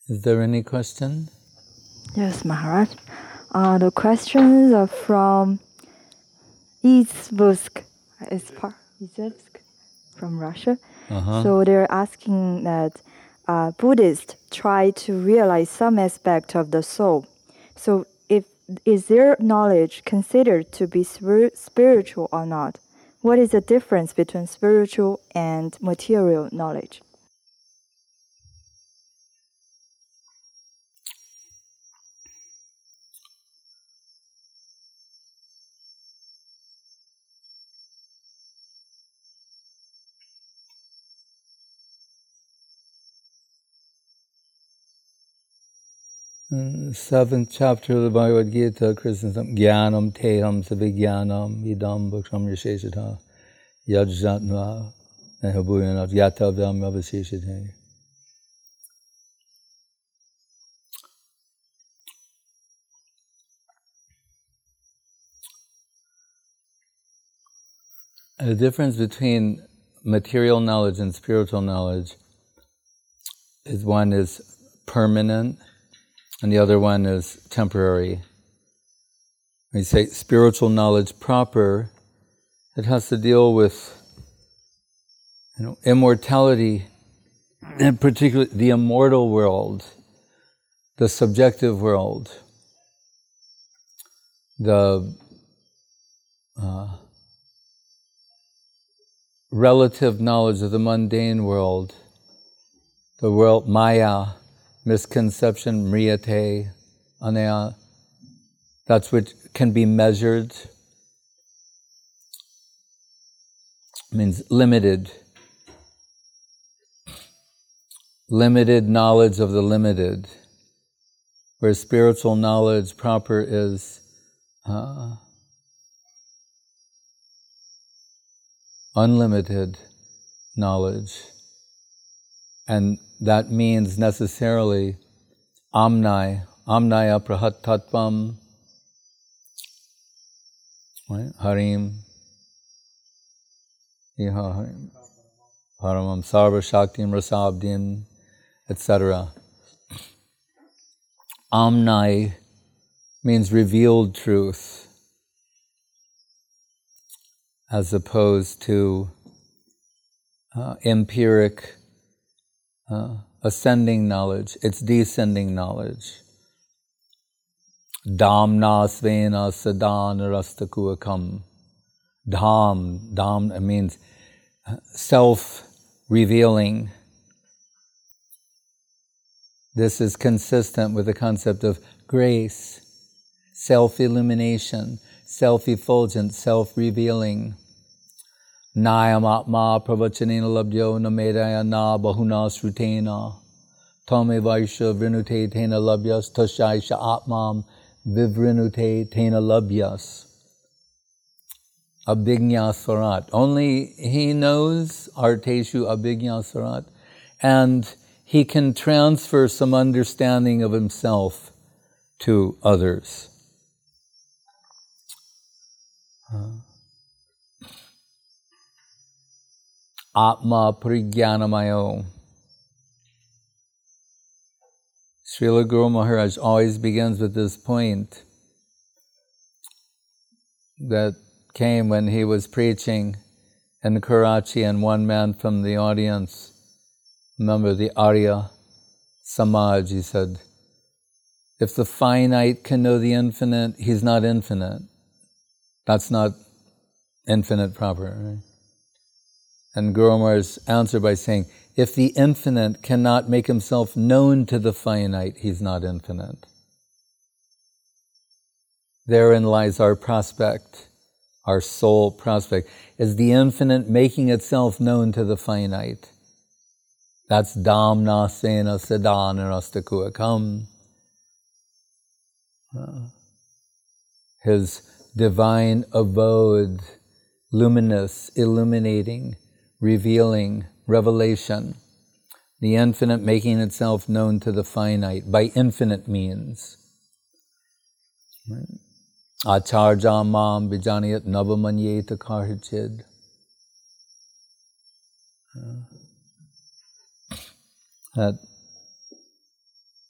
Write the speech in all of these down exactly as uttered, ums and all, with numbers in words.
Is there any question? Yes, Maharaj. Uh, the questions are from Izvsk. It's par- Izvsk from Russia. Uh-huh. So they're asking that uh, Buddhists try to realize some aspect of the soul. So if is their knowledge considered to be spir- spiritual or not? What is the difference between spiritual and material knowledge? Mm, Seventh chapter of the Bhagavad Gita, Krishna says, Jnanam teham savijnanam idam bhaksham yasheshata yajjatva nehabhuyanat yatavyam avasheshate. The difference between material knowledge and spiritual knowledge is one is permanent and the other one is temporary. When you say spiritual knowledge proper, it has to deal with, you know, immortality, and particularly the immortal world, the subjective world, the uh, relative knowledge of the mundane world, the world maya, misconception, mriyate, anaya, that's which can be measured, means limited. Limited knowledge of the limited, where spiritual knowledge proper is uh, unlimited knowledge. And that means necessarily amnai, amnaya prahat tattvam, right? Harim, iha harim, paramam sarva shaktim rasabdim, et cetera. Amnai means revealed truth, as opposed to uh, empiric uh, ascending knowledge. It's descending knowledge. Dhamna svena sadana rastakuakam. Dham, dham means self-revealing. This is consistent with the concept of grace, self-illumination, self-effulgent, self-revealing. Nayam atma pravachanena labdyo namedaya na bahuna srutena tame vaisha vrinute tena labhyas tashaisha atmam vivrinute tena labhyas. Abhignya sarat. Only he knows arteshu abhignya sarat, and he can transfer some understanding of himself to others. Uh, Atma Prigyanamayo. Srila Guru Maharaj always begins with this point that came when he was preaching in Karachi, and one man from the audience, remember the Arya Samaj, he said, if the finite can know the infinite, he's not infinite. That's not infinite proper, right? And Guru Maharaj answered by saying, if the infinite cannot make himself known to the finite, he's not infinite. Therein lies our prospect, our soul prospect, is the infinite making itself known to the finite. That's Dhamna Sena Sadhana Rastakuakam. Uh, his divine abode, luminous, illuminating, revealing, revelation, the infinite making itself known to the finite by infinite means. Acharja mam vijaniyat navamanyeta karhichid. That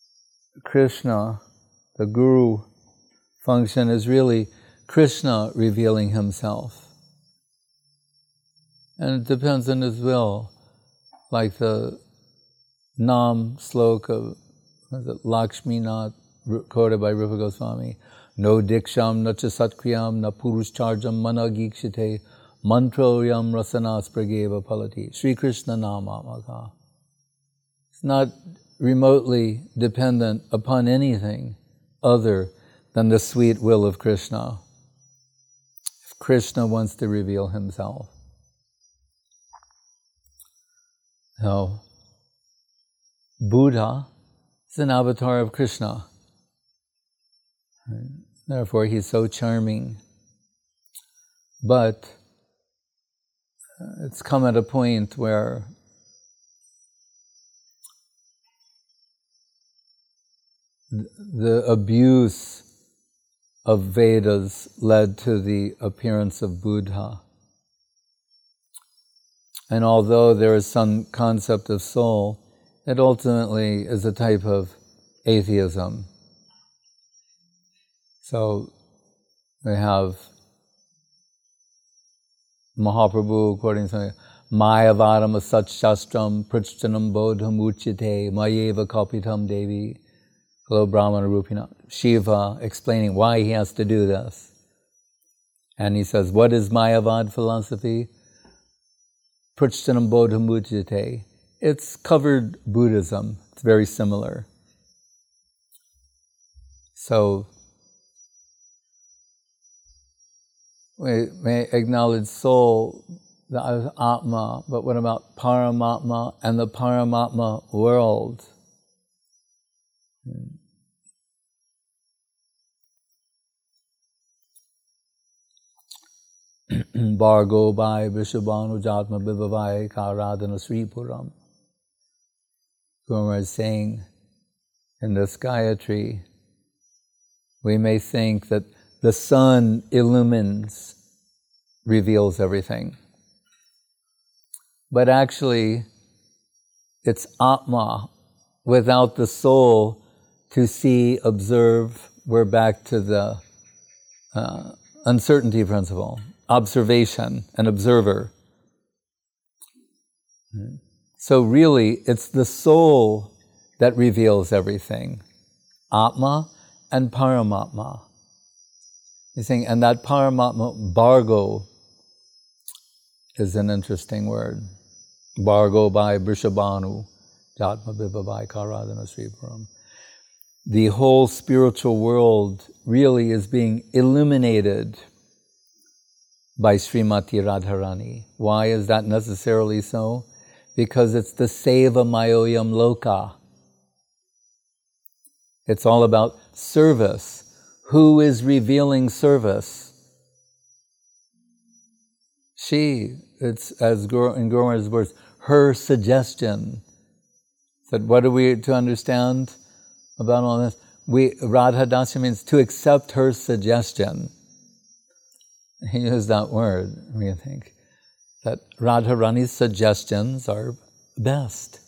Krishna, the Guru function is really Krishna revealing himself. And it depends on his will. Like the Nam sloka, was it Lakshmi Nath, quoted by Rupa Goswami. No diksham, na cha satkriyam, na purushcharjam, mana gikshite, mantroyam rasanas prageva palati. Sri Krishna namamaka. It's not remotely dependent upon anything other than the sweet will of Krishna. If Krishna wants to reveal himself. Now, Buddha is an avatar of Krishna. Therefore, he's so charming. But it's come at a point where the abuse of Vedas led to the appearance of Buddha. And although there is some concept of soul, it ultimately is a type of atheism. So we have Mahaprabhu quoting something, Mayavaram asat shastram prachtanam bodham uchite mayeva kalpitam devi kalo brahmana rupina. Shiva explaining why he has to do this. And he says, what is Mayavad philosophy? Prachtanam bodham uchite. It's covered Buddhism. It's very similar. So we may acknowledge soul, the Atma, but what about Paramatma and the Paramatma world? Bhargo Bhai Vishabhanu Jatma Bhivavai Karadana Sri Puram. Guru is saying in this Gayatri, we may think that the sun illumines, reveals everything. But actually, it's Atma, without the soul to see, observe. We're back to the uh, uncertainty principle. Observation, an observer. So really, it's the soul that reveals everything. Atma and Paramatma. He's saying, and that Paramatma, Bhargo, is an interesting word. Bhargo by Vrishabhanu, Jatma Bhivavai Karadana Sripuram. The whole spiritual world really is being illuminated by Srimati Radharani. Why is that necessarily so? Because it's the Seva Mayoyam Loka. It's all about service. Who is revealing service? She, it's as in Gurma's words, her suggestion. That what are we to understand about all this? We, Radha Dasya means to accept her suggestion. He used that word, we think, that Radharani's suggestions are best.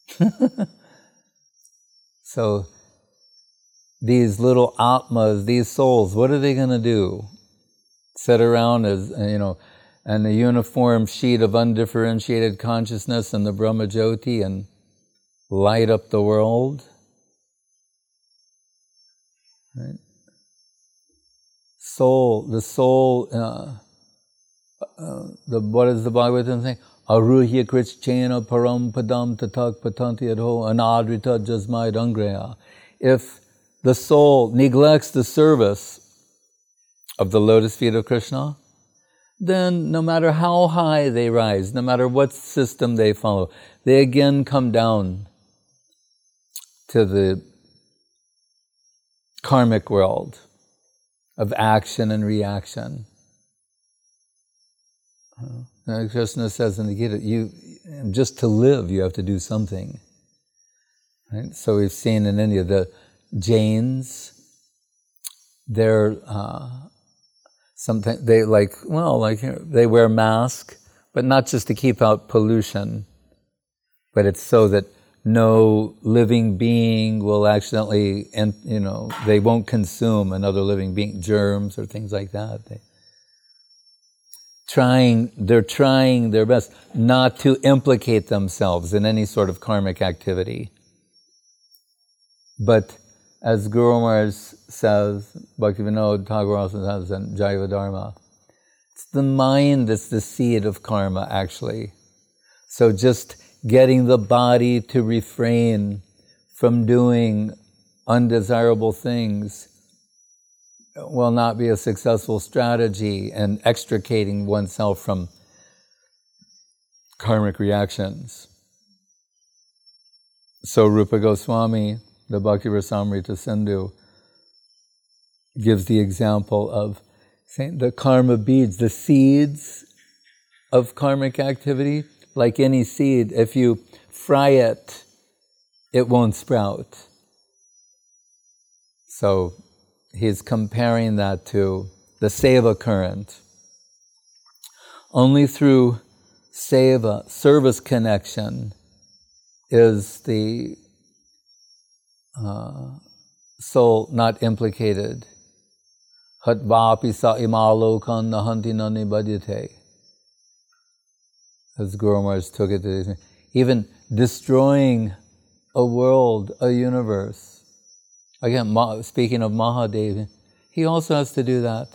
So, these little Atmas, these souls, what are they going to do? Sit around as, you know, and a uniform sheet of undifferentiated consciousness in the Brahmajyoti and light up the world? Right? Soul, the soul, uh, uh, the what is the Bhagavatam saying? Aruhya krichena param padam tatak patanti adho anadrita jasmai dangreya. If the soul neglects the service of the lotus feet of Krishna, then no matter how high they rise, no matter what system they follow, they again come down to the karmic world of action and reaction. Uh, Krishna says in the Gita, you, just to live, you have to do something. Right? So we've seen in India, the Jains, they're uh, something, they like, well, like they wear masks, but not just to keep out pollution, but it's so that no living being will accidentally, you know, they won't consume another living being, germs or things like that. They, trying, they're trying their best not to implicate themselves in any sort of karmic activity. But as Guru Maharaj says, Bhaktivinoda Thakur also says in Jaiva Dharma, it's the mind that's the seed of karma, actually. So just getting the body to refrain from doing undesirable things will not be a successful strategy in extricating oneself from karmic reactions. So Rupa Goswami, the Bhakti Rasamrita Sindhu, gives the example of saying the karma beads, the seeds of karmic activity. Like any seed, if you fry it, it won't sprout. So he's comparing that to the seva current. Only through seva, service connection, is the uh, soul not implicated. Hatvapi sa imalokan nahanti nani badhyate. As Guru Maharaj took it to this, even destroying a world, a universe. Again, Ma, speaking of Mahadev, he also has to do that.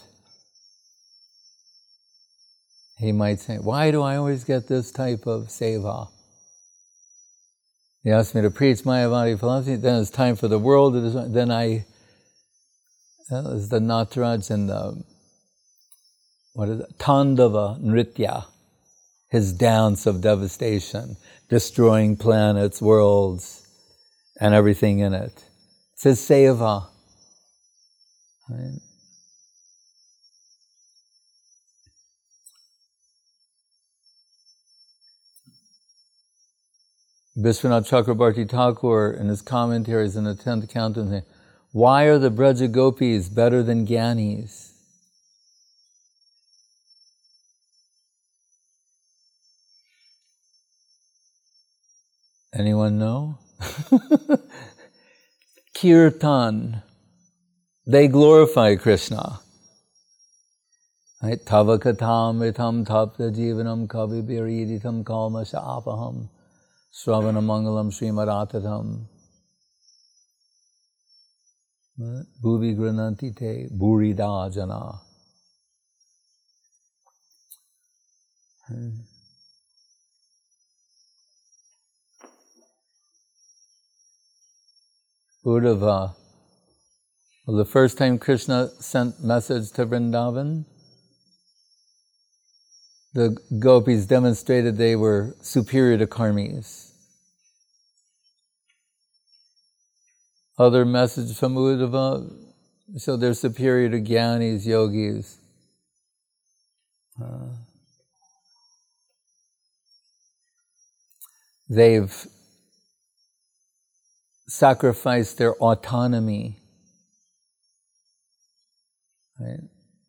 He might say, why do I always get this type of seva? He asked me to preach Mayavadi philosophy, then it's time for the world, then I, that was the Nataraj and the, what is it, Tandava Nritya. His dance of devastation, destroying planets, worlds, and everything in it. It's his seva. Right? Vishwanath Chakrabarti Thakur, in his commentaries in the tenth canto, says, why are the Braja Gopis better than Gyanis? Anyone know? Kirtan. They glorify Krishna. Right? Tava katham itam tapta jivanam kavi biriditam kalma shapaham sravana mangalam srimaratatam bhuvi grananti te burida jana. Uddhava. Well, the first time Krishna sent message to Vrindavan, the gopis demonstrated they were superior to karmis. Other messages from Uddhava, so they're superior to jnanis, yogis. Uh, they've sacrifice their autonomy, right?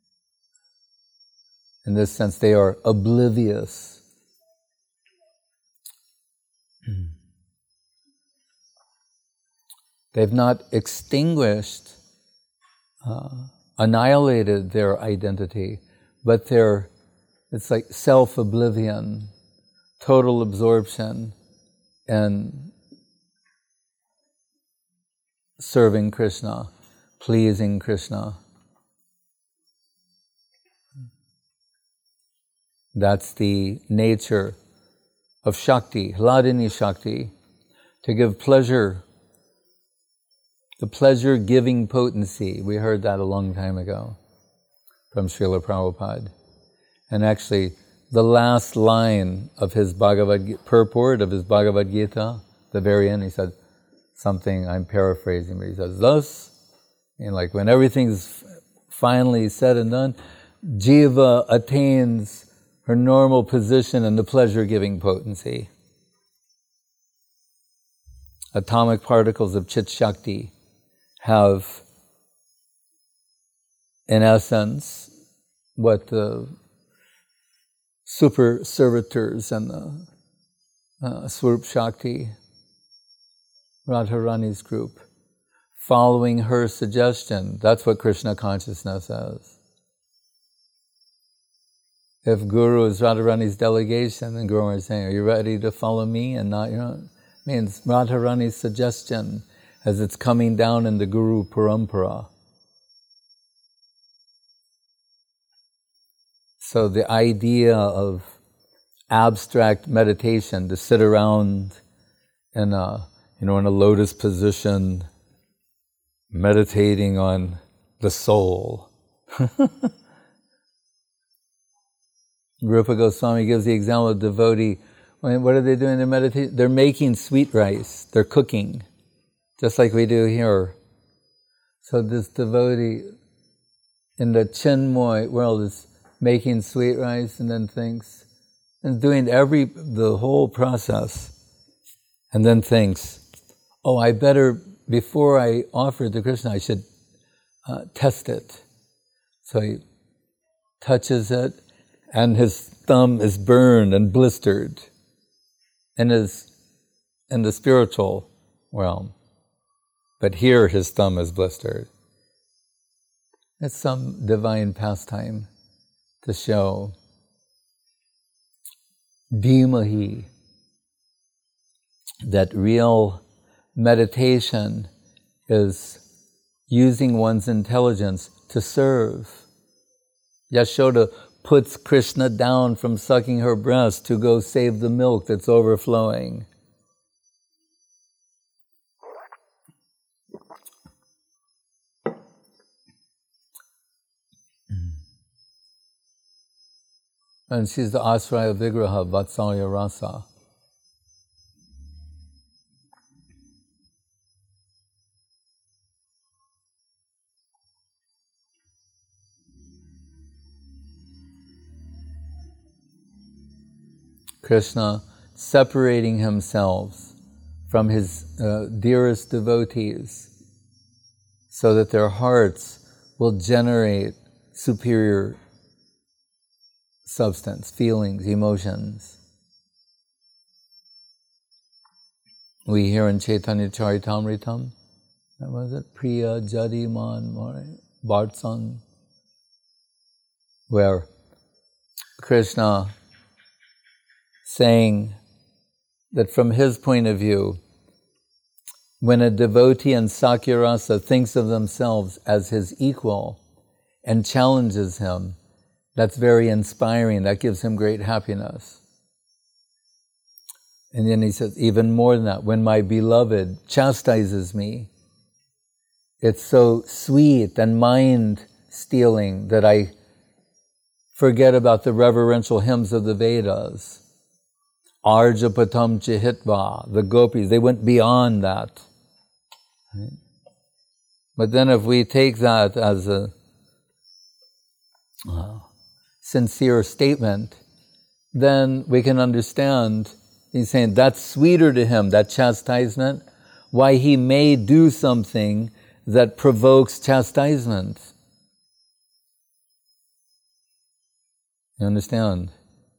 In this sense, they are oblivious. They've not extinguished, uh, annihilated their identity, but they're, it's like self-oblivion, total absorption, and serving Krishna, pleasing Krishna. That's the nature of Shakti, Hladini Shakti, to give pleasure, the pleasure-giving potency. We heard that a long time ago from Srila Prabhupada. And actually, the last line of his Bhagavad purport of his Bhagavad Gita, the very end, he said, something, I'm paraphrasing, but he says, thus, you know, like when everything's finally said and done, Jiva attains her normal position in the pleasure-giving potency. Atomic particles of Chit Shakti have, in essence, what the super servitors and the uh, Swarup Shakti Radharani's group, following her suggestion. That's what Krishna consciousness is. If Guru is Radharani's delegation, then Guru is saying, are you ready to follow me and not your own? Means Radharani's suggestion as it's coming down in the Guru Parampara. So the idea of abstract meditation, to sit around in a, you know, in a lotus position, meditating on the soul. Rupa Goswami gives the example of devotee. What are they doing? They're meditating. They're making sweet rice. They're cooking, just like we do here. So this devotee in the Chinmoy world is making sweet rice and then thinks, and doing every, the whole process, and then thinks, oh, I better, before I offer it to Krishna, I should uh, test it. So he touches it, and his thumb is burned and blistered in his, in the spiritual realm. But here his thumb is blistered. It's some divine pastime to show Dhimahi, that real meditation is using one's intelligence to serve. Yashoda puts Krishna down from sucking her breast to go save the milk that's overflowing. And she's the Asraya Vigraha, Vatsalya Rasa. Krishna separating himself from his uh, dearest devotees so that their hearts will generate superior substance, feelings, emotions. We hear in Chaitanya Charitamritam, what was it? Priya Jadiman Bhartsan, where Krishna saying that from his point of view, when a devotee in Sakyarasa thinks of themselves as his equal and challenges him, that's very inspiring. That gives him great happiness. And then he says, even more than that, when my beloved chastises me, it's so sweet and mind-stealing that I forget about the reverential hymns of the Vedas. Arjapatam Chihitva, the gopis, they went beyond that. Right? But then if we take that as a uh, sincere statement, then we can understand, he's saying that's sweeter to him, that chastisement, why he may do something that provokes chastisement. You understand?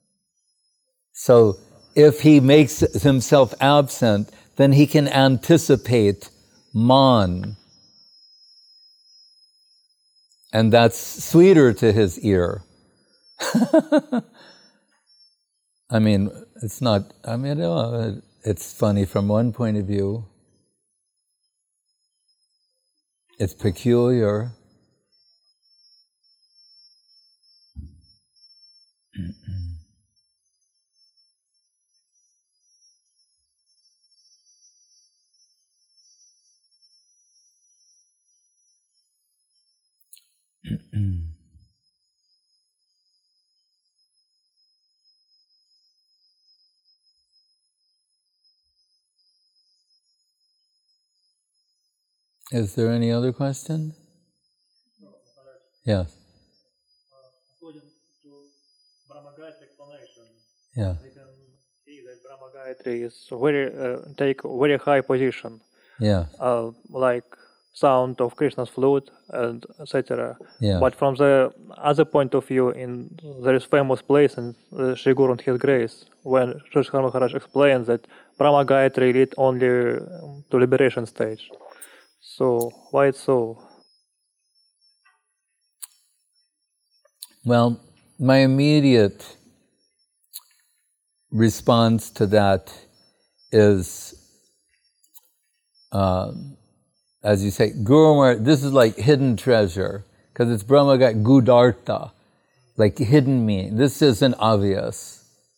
So if he makes himself absent, then he can anticipate man. And that's sweeter to his ear. I mean, it's not, I mean, it's funny from one point of view. It's peculiar. Is there any other question? Yes. According to Brahma Gayatri explanation, yeah. we can see that Brahma Gayatri is very uh, take very high position. Yeah. Uh, like sound of Krishna's flute and et cetera. Yeah. But from the other point of view, in there is famous place in uh, Sri Guru and His Grace when Sridhar Maharaj explains that Brahma Gayatri lead only um, to liberation stage. So why it's so? Well, my immediate response to that is, uh, as you say, Guru Maharaj, this is like hidden treasure, because it's Brahma Gayatri, Gudartha, like hidden meaning. This isn't obvious.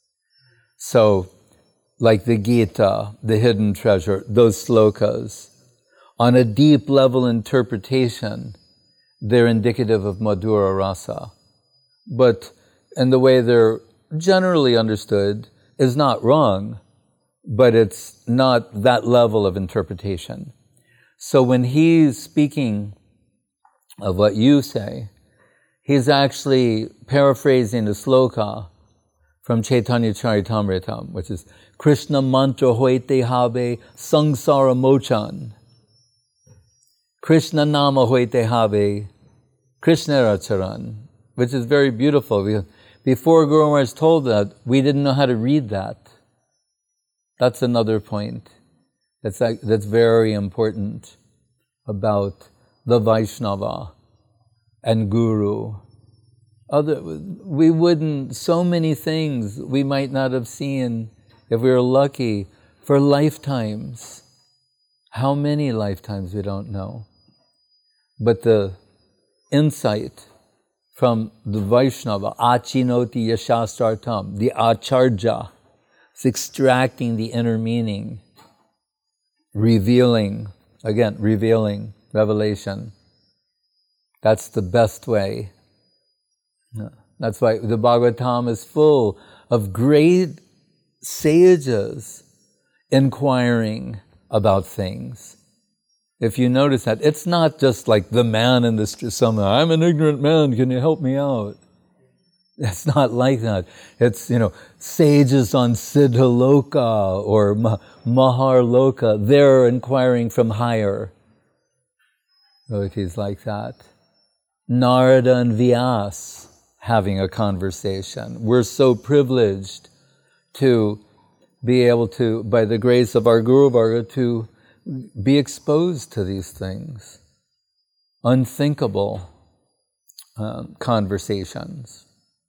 So, like the Gita, the hidden treasure, those slokas, on a deep level interpretation, they're indicative of Madhura Rasa. But in the way they're generally understood is not wrong, but it's not that level of interpretation. So when he's speaking of what you say, he's actually paraphrasing the sloka from Chaitanya Charitamrita, which is Krishna mantra hoite habe sangsara mochan. Krishna nama hoite habe Krishna racharan, which is very beautiful. Before Guru Maharaj told that, we didn't know how to read that. That's another point that's, like, that's very important about the Vaishnava and Guru. Other, we wouldn't, so many things we might not have seen if we were lucky for lifetimes. How many lifetimes we don't know. But the insight from the Vaishnava, achinoti yashastartam, the acharya, it's extracting the inner meaning, revealing, again, revealing, revelation. That's the best way. That's why the Bhagavatam is full of great sages inquiring about things. If you notice that, it's not just like the man in the street, someone, I'm an ignorant man, can you help me out? It's not like that. It's, you know, sages on Siddhaloka or Ma- Maharloka, they're inquiring from higher. Devotees like that. Narada and Vyas having a conversation. We're so privileged to be able to, by the grace of our Guru Varga, to be exposed to these things. Unthinkable um, conversations.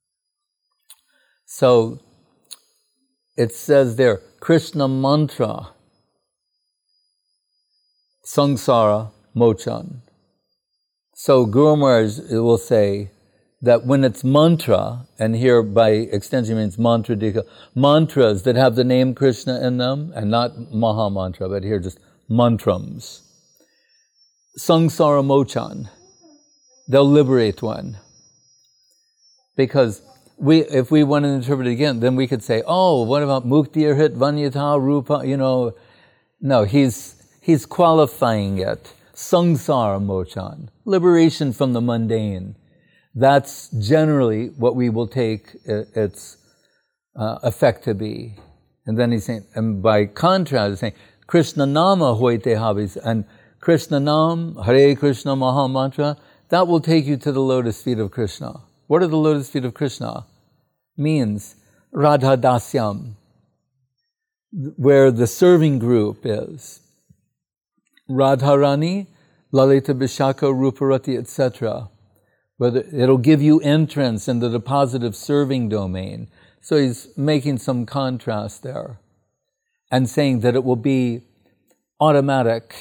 So, it says there, Krishna mantra, sangsara mochan. So Guru Maharaj will say that when it's mantra, and here by extension means mantra dika, mantras that have the name Krishna in them, and not Maha Mantra, but here just mantrams. Sangsara mochan, they'll liberate one. Because we, if we want to interpret it again, then we could say, oh, what about mukti arhit vanyata rupa, you know. No, he's he's qualifying it. Sangsara mochan, liberation from the mundane. That's generally what we will take its uh, effect to be. And then he's saying, and by contrast, he's saying, Krishna nama hoite habis, and Krishna nam, Hare Krishna Maha Mantra, that will take you to the lotus feet of Krishna. What are the lotus feet of Krishna? Means Radha Dasyam, where the serving group is. Radharani, Lalita Vishaka, Ruparati, et cetera. Whether it'll give you entrance into the positive serving domain. So he's making some contrast there and saying that it will be automatic.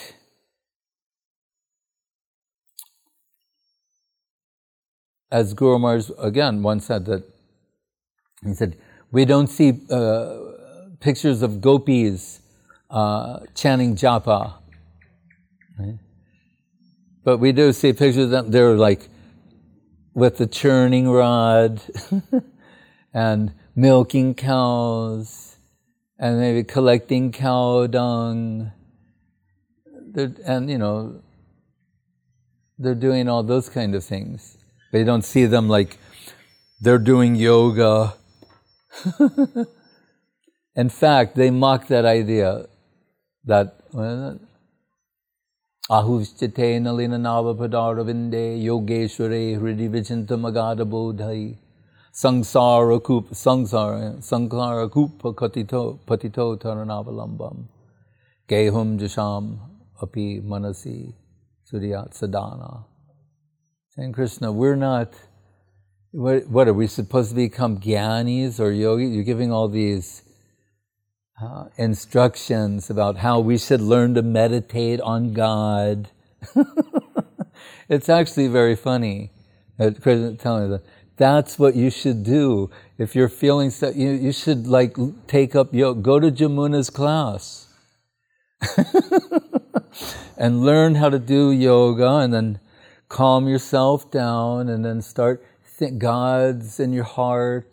As Guru Maharaj, again, once said that, he said, we don't see uh, pictures of gopis uh, chanting japa. Right? But we do see pictures of them, they're like with the churning rod and milking cows and maybe collecting cow dung. They're, and, you know, they're doing all those kind of things. But you don't see them like they're doing yoga. In fact, they mock that idea that, well, Ahushchite nalina nava padaravinde yogeshware hridi vichintam agada bodhai sangsara kup sangsara sankara kupa katito patito taranavalam gehum jasham api manasi suryat sadhana. Saying, Krishna, we're not, what, what are we supposed to become gyanis or yogis? You're giving all these uh, instructions about how we should learn to meditate on God. It's actually very funny. Krishna telling us, that's what you should do. If you're feeling so, you, you should like take up yoga, go to Jamuna's class and learn how to do yoga, and then calm yourself down, and then start think God's in your heart.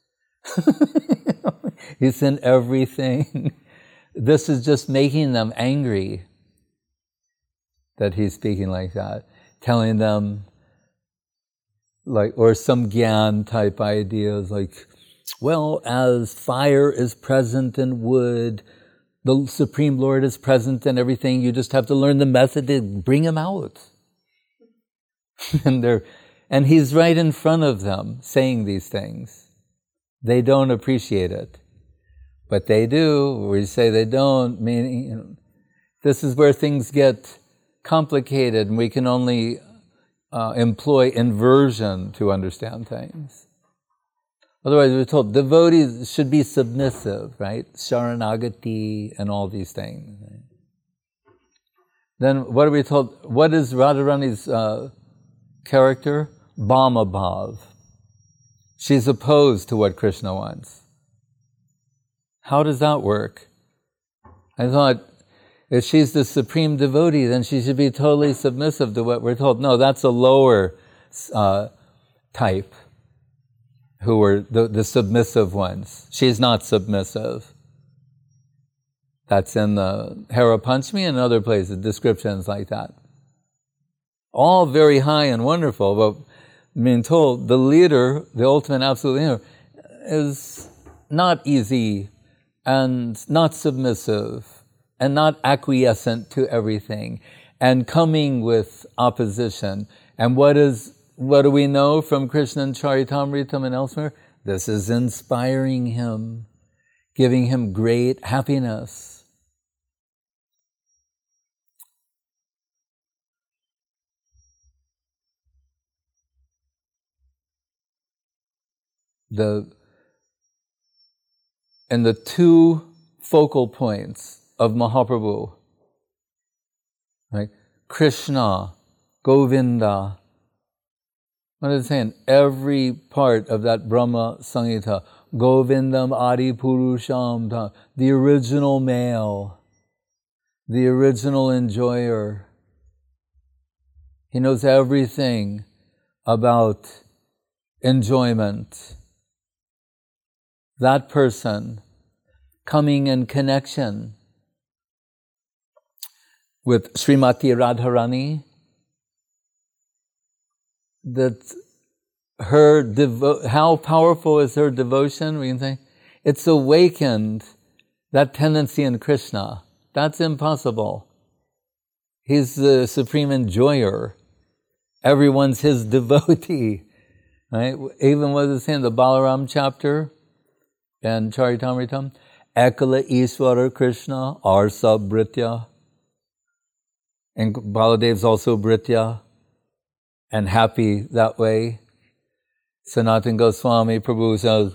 He's in everything. This is just making them angry that he's speaking like that, telling them like, or some gyan type ideas like, well, as fire is present in wood, the Supreme Lord is present in everything. You just have to learn the method to bring him out. and they're, and he's right in front of them saying these things. They don't appreciate it, but they do. We say they don't, meaning, you know, this is where things get complicated, and we can only uh, employ inversion to understand things. Otherwise, we're told devotees should be submissive, right? Sharanagati and all these things. Right? Then what are we told? What is Radharani's uh, character? Bhamabhav. She's opposed to what Krishna wants. How does that work? I thought, if she's the supreme devotee, then she should be totally submissive to what we're told. No, that's a lower uh, type, who are the, the submissive ones. She's not submissive. That's in the Hera Panchami and other places, descriptions like that. All very high and wonderful, but being told the leader, the ultimate absolute leader, is not easy and not submissive and not acquiescent to everything and coming with opposition. And what is what do we know from Krishna and Charitamritam and elsewhere? This is inspiring him, giving him great happiness. The and the two focal points of Mahaprabhu, right? Krishna, Govinda. What is it saying? Every part of that Brahma Samhita, Govindam Adi Purusham, the original male, the original enjoyer. He knows everything about enjoyment. That person coming in connection with Srimati Radharani, that her devo- how powerful is her devotion? We can say it's awakened that tendency in Krishna. That's impossible. He's the supreme enjoyer. Everyone's his devotee, right? Even what is it saying, the Balaram chapter and Charitamritam, Ekala Ishvara Krishna Arsa Britya, and Baladev's also Britya, and happy that way. Sanatana Goswami Prabhu says,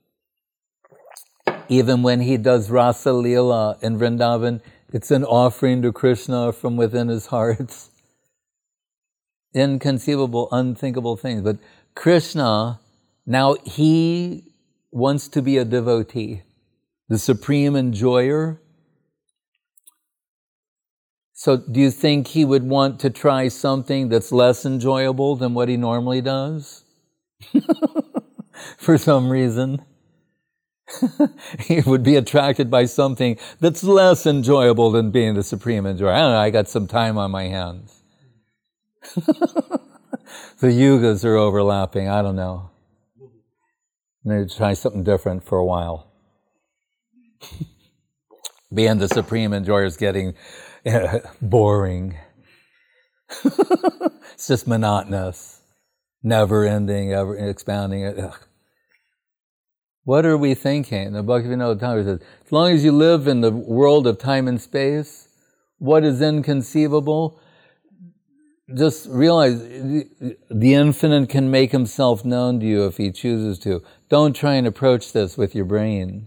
even when he does Rasa Leela in Vrindavan, it's an offering to Krishna from within his heart. Inconceivable, unthinkable things. But Krishna, now he wants to be a devotee, the supreme enjoyer. So do you think he would want to try something that's less enjoyable than what he normally does? For some reason. He would be attracted by something that's less enjoyable than being the supreme enjoyer. I don't know, I got some time on my hands. The yugas are overlapping, I don't know. Maybe try something different for a while. Being the supreme enjoyer is getting uh, boring. It's just monotonous, never ending, ever expanding. Ugh. What are we thinking? The Bhaktivinoda Thakur says, as long as you live in the world of time and space, what is inconceivable? Just realize the infinite can make himself known to you if he chooses to. Don't try and approach this with your brain.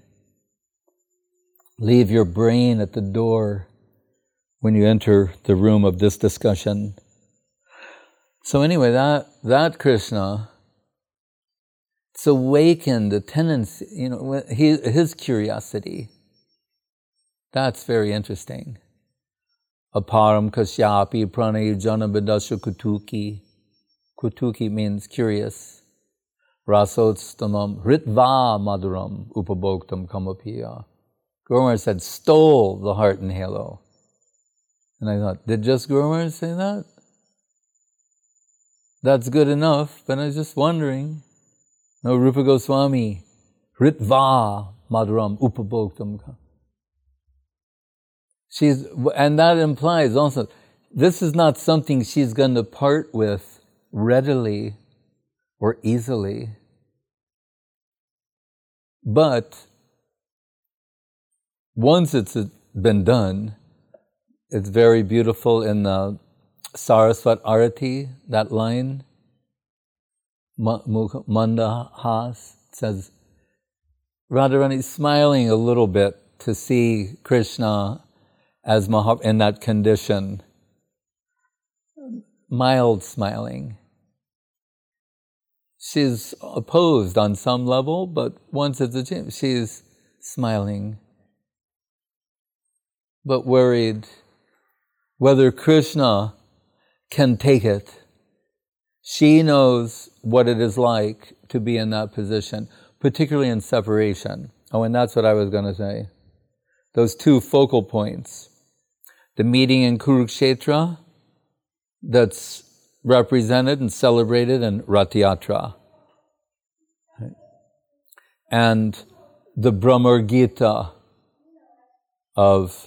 Leave your brain at the door when you enter the room of this discussion. So anyway, that that Krishna, it's awakened a tendency, you know, his, his curiosity. That's very interesting. Aparam kasyapi pranay janabidasya kutuki. Kutuki means curious. Rasotstamam ritva madhuram upabhoktam kamapiya. Guru Maharaj said, stole the heart and halo. And I thought, did just Guru Maharaj say that? That's good enough, but I was just wondering. No, Rupa Goswami, ritva madhuram upabhoktam kamapiya. She's, and that implies also, this is not something she's going to part with readily or easily. But once it's been done, it's very beautiful in the Saraswat Arati, that line, Mandahas, says, Radharani smiling a little bit to see Krishna as Maha, in that condition, mild smiling. She's opposed on some level, but once it's achieved, she's smiling, but worried whether Krishna can take it. She knows what it is like to be in that position, particularly in separation. Oh, and that's what I was going to say. Those two focal points. The meeting in Kurukshetra that's represented and celebrated in Rath Yatra. And the Brahmar Gita of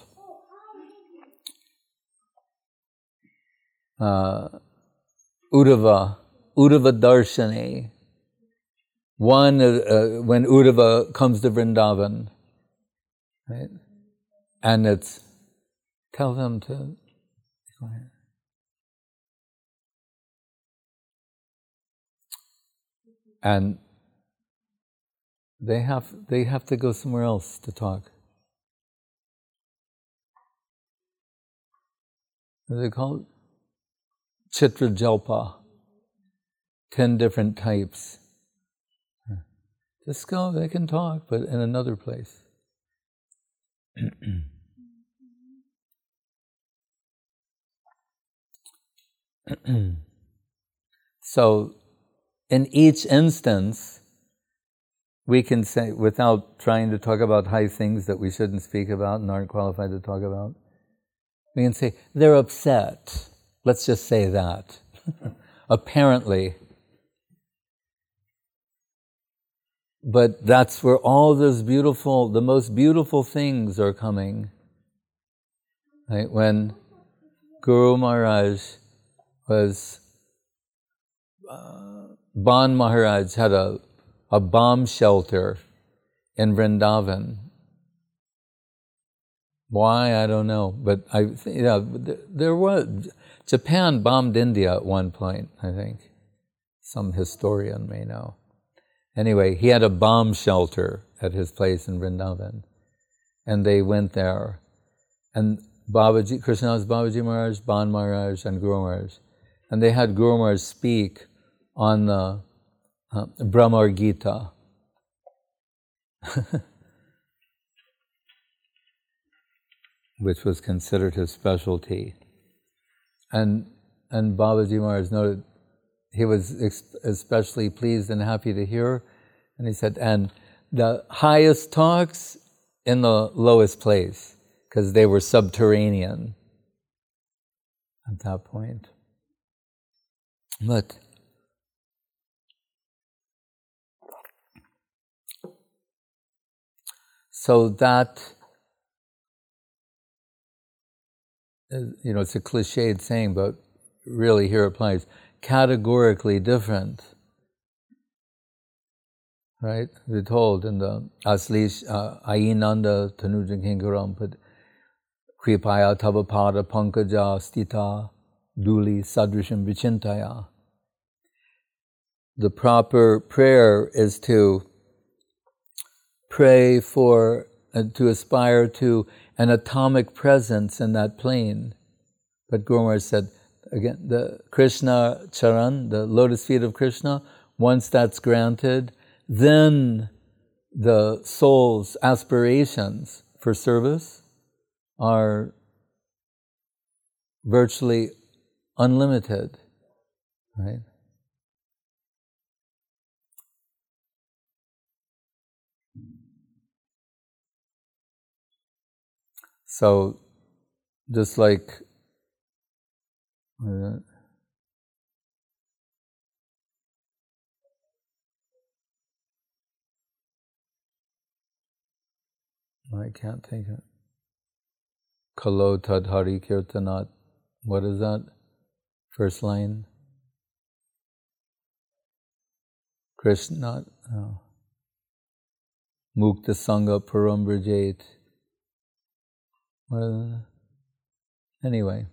uh, Uddhava, Uddhava Darshani. One, uh, when Uddhava comes to Vrindavan, right? And it's, tell them to, go ahead. And they have they have to go somewhere else to talk. What are they called? Chitra Jalpa. Ten different types. Just go, they can talk, but in another place. So, in each instance, we can say, without trying to talk about high things that we shouldn't speak about and aren't qualified to talk about, we can say, they're upset. Let's just say that. Apparently. But that's where all those beautiful, the most beautiful things are coming. Right? When Guru Maharaj was, uh, Ban Maharaj had a, a bomb shelter in Vrindavan. Why, I don't know, but I, you know, there was, Japan bombed India at one point, I think. Some historian may know. Anyway, he had a bomb shelter at his place in Vrindavan. And they went there. And Babaji, Krishnadas Babaji Maharaj, Ban Maharaj, and Guru Maharaj. And they had Guru Maharaj speak on the uh, Brahmar Gita. Which was considered his specialty. And and Babaji Maharaj noted he was ex- especially pleased and happy to hear, and he said, and the highest talks in the lowest place, because they were subterranean at that point. But so that, you know, it's a cliched saying, but really here applies, categorically different. Right? We're told in the Aslish Ainanda Tanuja Kinkaram Pad Kripaya Tavapada Pankaja Stita Duli Sadrisham Vichintaya. The proper prayer is to pray for, uh, to aspire to an atomic presence in that plane. But Guru Maharaj said, again, the Krishna Charan, the lotus feet of Krishna, once that's granted, then the soul's aspirations for service are virtually unlimited, right? So, just like uh, I can't think of it. Kalo tad hari kirtanat. What is that? First line. Krishna. Oh. Mukta Sangha Parambrajet. What is that? Anyway.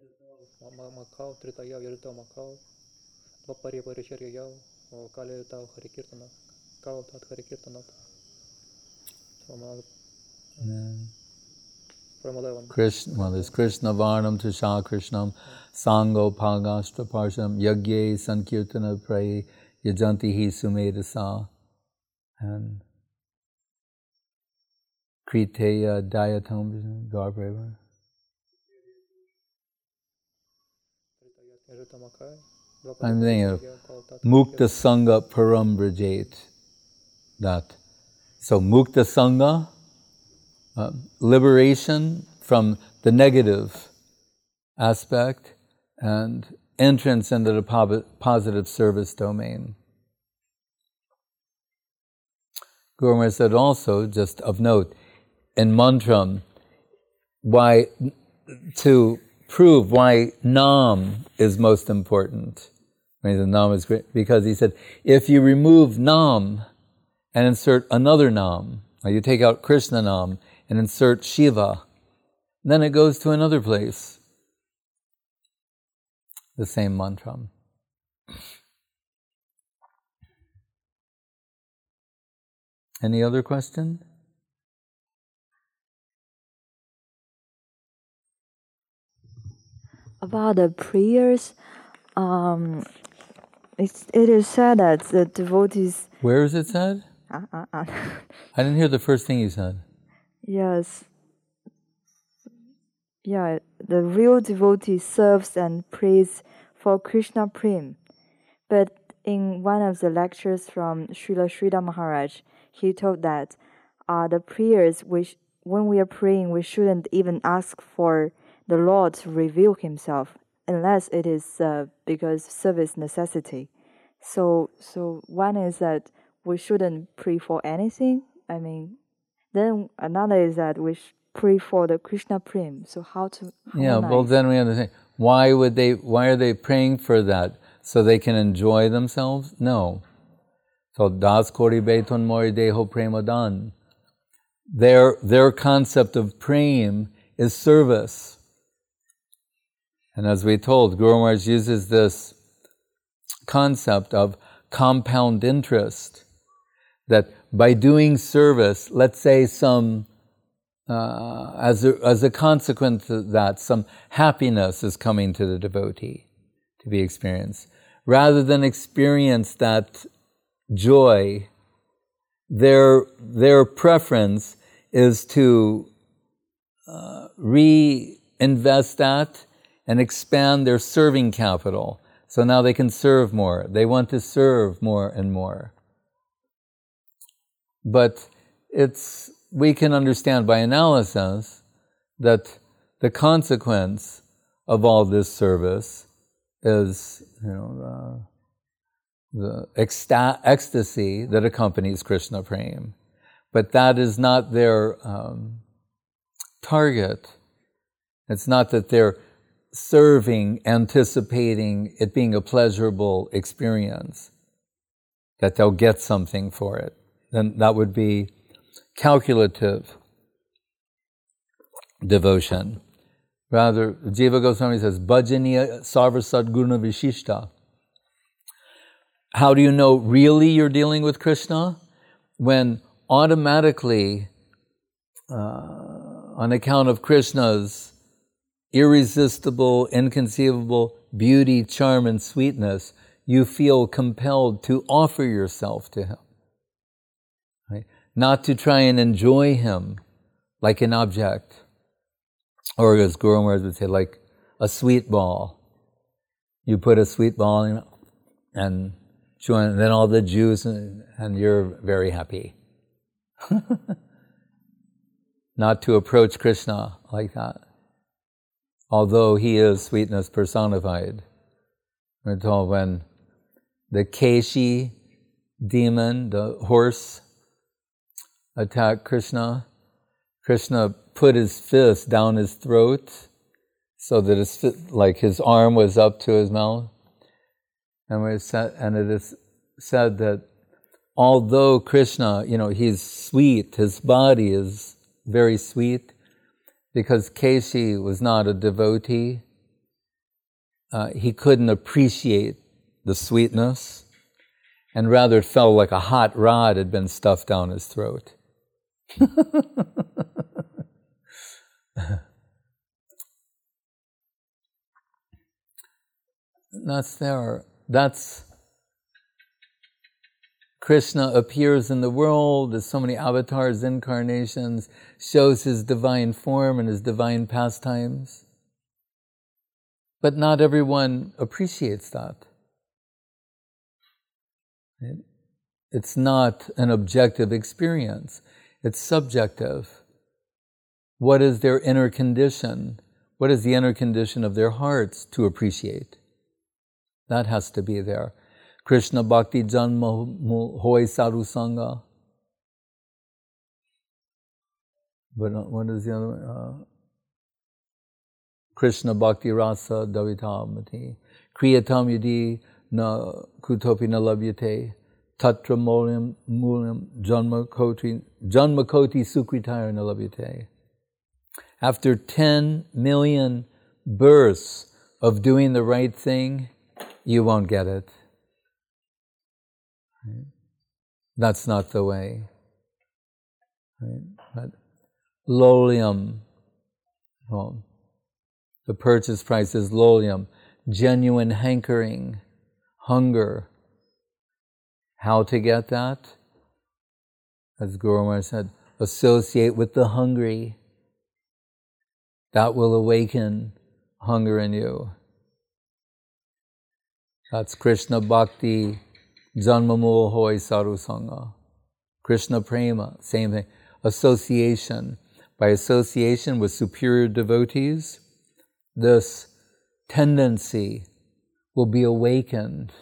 Yeah. Krishna, well, there's Krishna Varnam Tusha Krishnam Sango Pagashtra Parsham Yagye Sankirtana Praye Yajanti Hi Sumedasa and Kriteya Dayatam Garbreva. I'm thinking of Mukta Sangha Parambrajet. That. So Mukta Sangha, uh, liberation from the negative aspect and entrance into the po- positive service domain. Guru Maharaj said also, just of note, in mantram, why to prove why Nam is most important. I mean, the Nam is great because he said, if you remove Nam and insert another Nam, or you take out Krishna Nam and insert Shiva, then it goes to another place. The same mantram. Any other question? About the prayers, um, it's, it is said that the devotees... Where is it said? Uh, uh, uh. I didn't hear the first thing you said. Yes. Yeah, the real devotee serves and prays for Krishna Prem. But in one of the lectures from Srila Sridhar Maharaj, he told that uh, the prayers, which when we are praying, we shouldn't even ask for the Lord to reveal Himself, unless it is uh, because service necessity. So, so one is that we shouldn't pray for anything. I mean, then another is that we sh- pray for the Krishna Prem. So how to harmonize? Yeah, well then we understand. Why would they? Why are they praying for that? So they can enjoy themselves? No. So das kori beton mori deho premadan. Their their concept of prem is service. And as we told, Guru Maharaj uses this concept of compound interest, that by doing service, let's say some, uh, as, a, as a consequence of that, some happiness is coming to the devotee to be experienced. Rather than experience that joy, their, their preference is to uh, reinvest that and expand their serving capital. So now they can serve more. They want to serve more and more. But it's, we can understand by analysis that the consequence of all this service is, you know, the, the exta- ecstasy that accompanies Krishna Prem. But that is not their um, target. It's not that they're serving, anticipating it being a pleasurable experience, that they'll get something for it, then that would be calculative devotion. Rather, Jiva Goswami says, Bhajaniya Sarva Sadguna Vishishta. How do you know really you're dealing with Krishna? When automatically, uh, on account of Krishna's irresistible, inconceivable beauty, charm, and sweetness, you feel compelled to offer yourself to him. Right? Not to try and enjoy him like an object. Or as Guru Maharaj would say, like a sweet ball. You put a sweet ball in and chew on, and then all the juice, and, and you're very happy. Not to approach Krishna like that. Although he is sweetness personified. We're told when the Keshi demon, the horse, attacked Krishna, Krishna put his fist down his throat so that his like his arm was up to his mouth. And we said, and it is said that although Krishna, you know, he's sweet, his body is very sweet, because Keshi was not a devotee, uh, he couldn't appreciate the sweetness, and rather it felt like a hot rod had been stuffed down his throat. That's there. That's Krishna appears in the world as so many avatars, incarnations, shows his divine form and his divine pastimes. But not everyone appreciates that. It's not an objective experience. It's subjective. What is their inner condition? What is the inner condition of their hearts to appreciate? That has to be there. Krishna Bhakti Janma Hoy Sadhu Sangha. But what is the other one? Uh, Krishna Bhakti Rasa Davitamati. Kriyatam Yudi Na Kutopi Na Labhyate. Tatra Molyam Mulyam Janma Koti Janma Koti Sukritaya Na Labhyate. After ten million births of doing the right thing, you won't get it. Right? That's not the way. Right? But lolium, well, the purchase price is lolium, genuine hankering, hunger. How to get that? As Guru Maharaj said, associate with the hungry. That will awaken hunger in you. That's Krishna Bhakti, Janmamul Hoy Sadhu Sangha. Krishna Prema, same thing. Association. By association with superior devotees, this tendency will be awakened.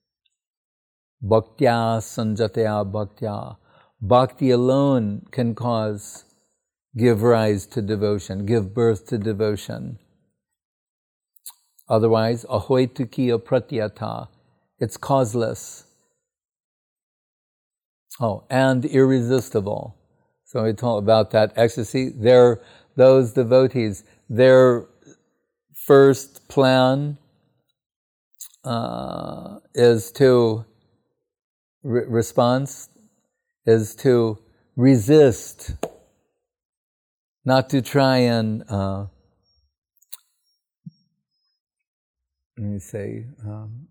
Bhaktya sanjataya bhaktya. Bhakti alone can cause, give rise to devotion, give birth to devotion. Otherwise, ahoitukiya pratyata, it's causeless. Oh, and irresistible. So we talk about that ecstasy. They're, those devotees, their first plan uh, is to, re- response is to resist, not to try and, uh, let me say, um,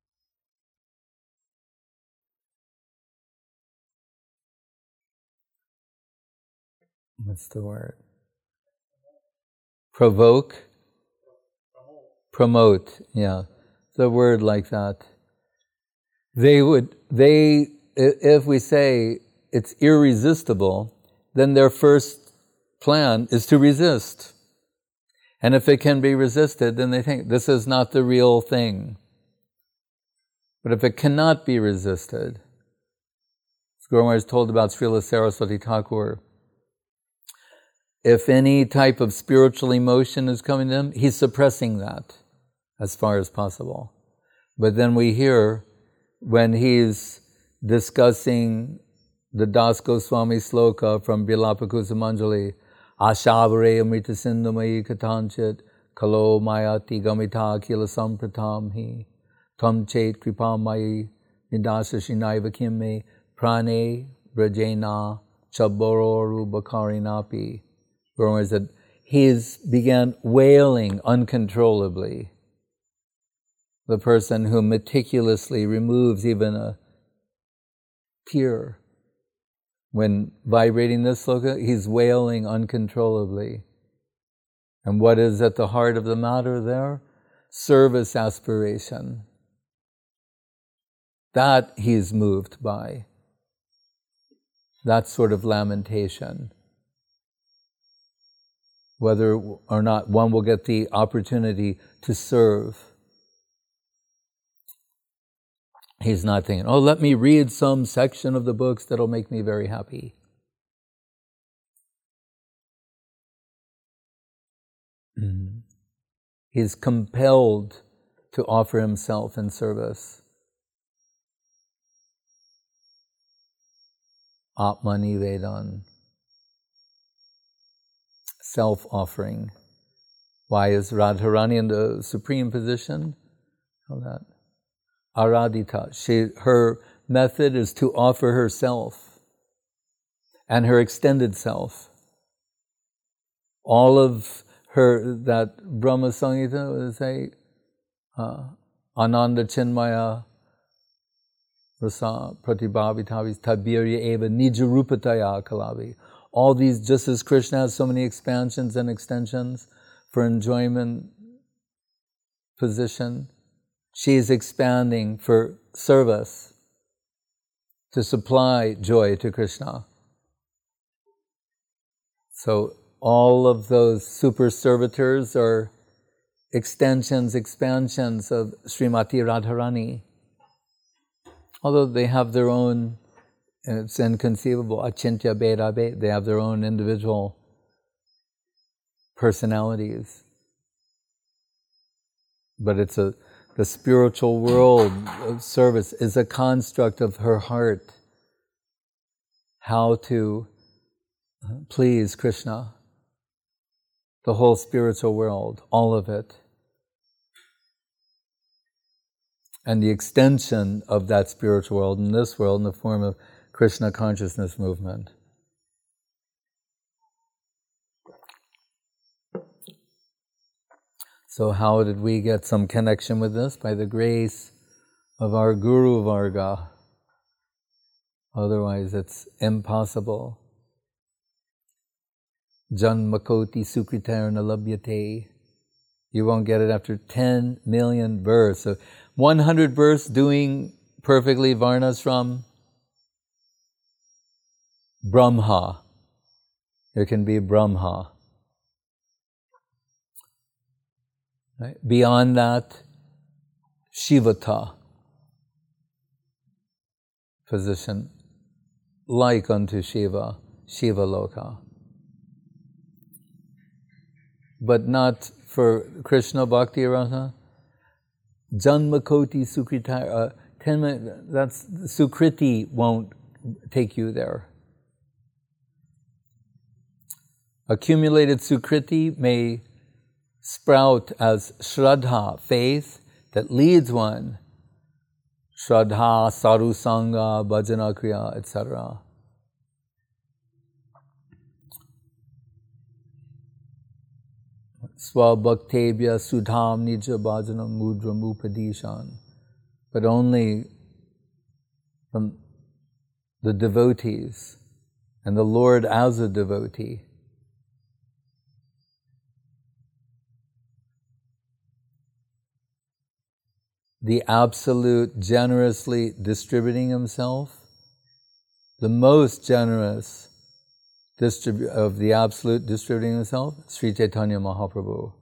what's the word? Provoke? Promote, yeah. It's a word like that. They would, they, if we say it's irresistible, then their first plan is to resist. And if it can be resisted, then they think this is not the real thing. But if it cannot be resisted, as Guru Maharaj told about Srila Saraswati Thakur, if any type of spiritual emotion is coming to him, he's suppressing that as far as possible. But then we hear when he's discussing the Das Goswami sloka from Bilapakusamanjali, Ashavare amrita sindhamayi katanchit kalo mayati gamita kila sampratam hi tam chet kripamayi nidasa shinaiva kimme prane brajena chabororu bakarinapi. Whereas that he began wailing uncontrollably. The person who meticulously removes even a tear. When vibrating this sloka, he's wailing uncontrollably. And what is at the heart of the matter there? Service aspiration. That he's moved by. That sort of lamentation. Whether or not one will get the opportunity to serve. He's not thinking, oh, let me read some section of the books that'll make me very happy. Mm. He's compelled to offer himself in service. Atmani Vedan. Self-offering. Why is Radharani in the supreme position? How that? Aradhita. She, her method is to offer herself and her extended self. All of her, that Brahma Samhita would say, uh, Ananda Chinmaya Rasa Pratibhavitavis Tabirya Eva Nijarupataya Kalavi. All these, just as Krishna has so many expansions and extensions for enjoyment position, she is expanding for service to supply joy to Krishna. So all of those super servitors are extensions, expansions of Srimati Radharani. Although they have their own, it's inconceivable, achintya beda, they have their own individual personalities. But it's a, the spiritual world of service is a construct of her heart. How to please Krishna. The whole spiritual world, all of it. And the extension of that spiritual world in this world in the form of Krishna consciousness movement. So how did we get some connection with this? By the grace of our Guru Varga. Otherwise it's impossible. Janmakoti sukritarna labhyate. You won't get it after ten million births. So one hundred births doing perfectly varnas from Brahma. There can be Brahma. Right? Beyond that, Shivata. Position like unto Shiva, Shiva Loka. But not for Krishna Bhakti Rasa. Janmakoti Sukriti, uh, ten minutes, that's, Sukriti won't take you there. Accumulated Sukriti may sprout as Shraddha, faith, that leads one. Shraddha, Sadhu Sangha, Bhajana Kriya, et cetera. Swabhaktebhya Sudham Nija Bhajanam Mudram Upadishan. But only from the devotees and the Lord as a devotee. The absolute generously distributing himself, the most generous distribu- of the absolute distributing himself, Sri Chaitanya Mahaprabhu.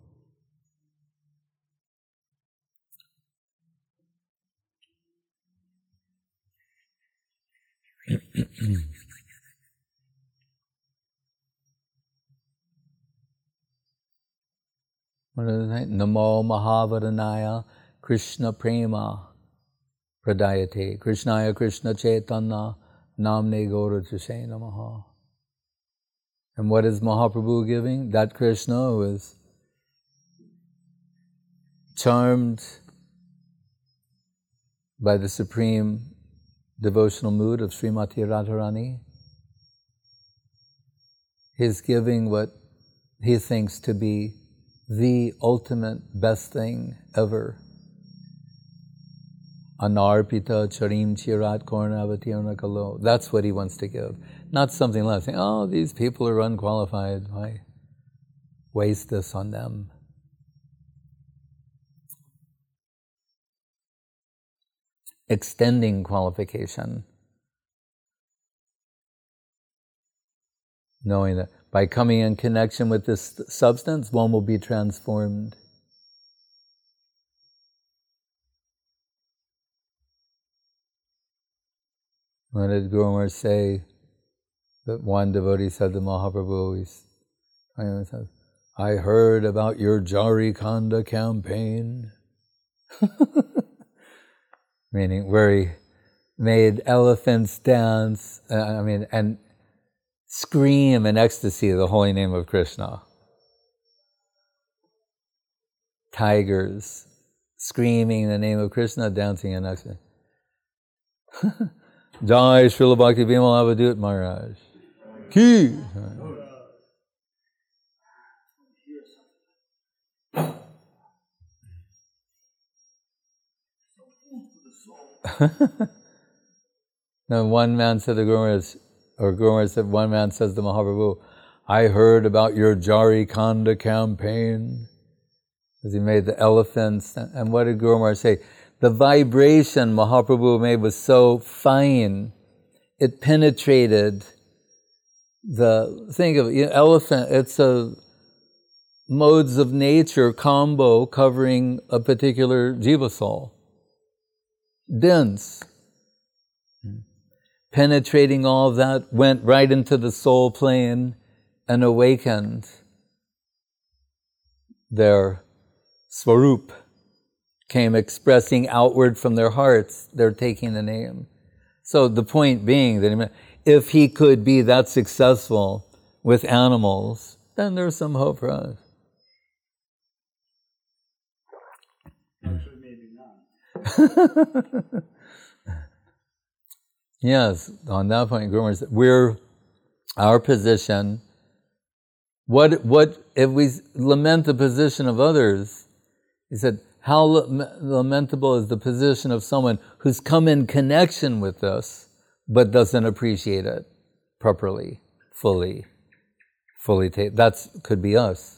What is it? Namo Mahavaranaya Krishna Prema Pradayate Krishnaya Krishna Chaitanya Namne Gaurachase Namaha. And what is Mahaprabhu giving? That Krishna who is charmed by the supreme devotional mood of Srimati Radharani. He's giving what he thinks to be the ultimate best thing ever. Anarpita charim chirat kornavatirna kalo. That's what he wants to give. Not something less. Saying, oh, these people are unqualified. Why waste this on them? Extending qualification. Knowing that by coming in connection with this substance, one will be transformed. What did Guru Maharaj say? That one devotee said to Mahaprabhu, he's, I heard about your Jharikanda campaign. Meaning where he made elephants dance, uh, I mean, and scream in ecstasy the holy name of Krishna. Tigers screaming the name of Krishna, dancing in ecstasy. Jai Srila Bhakti Vimal Avadut Maharaj. Ki! Now one man said to Guru Maharaj, or Guru Maharaj said, one man says to Mahaprabhu, I heard about your Jharikanda campaign. Because he made the elephants. And what did Guru Maharaj say? The vibration Mahaprabhu made was so fine, it penetrated the, think of you know, elephant, it's a modes of nature combo covering a particular jiva soul. Dense. Penetrating all of that, went right into the soul plane and awakened their Swarup. Came expressing outward from their hearts, they're taking the name. So the point being that if he could be that successful with animals, then there's some hope for us. Actually, maybe not. Yes, on that point, Guru Maharaj said, we're, our position, what, what, if we lament the position of others, he said, how lamentable is the position of someone who's come in connection with this, but doesn't appreciate it properly, fully, fully take. That could be us.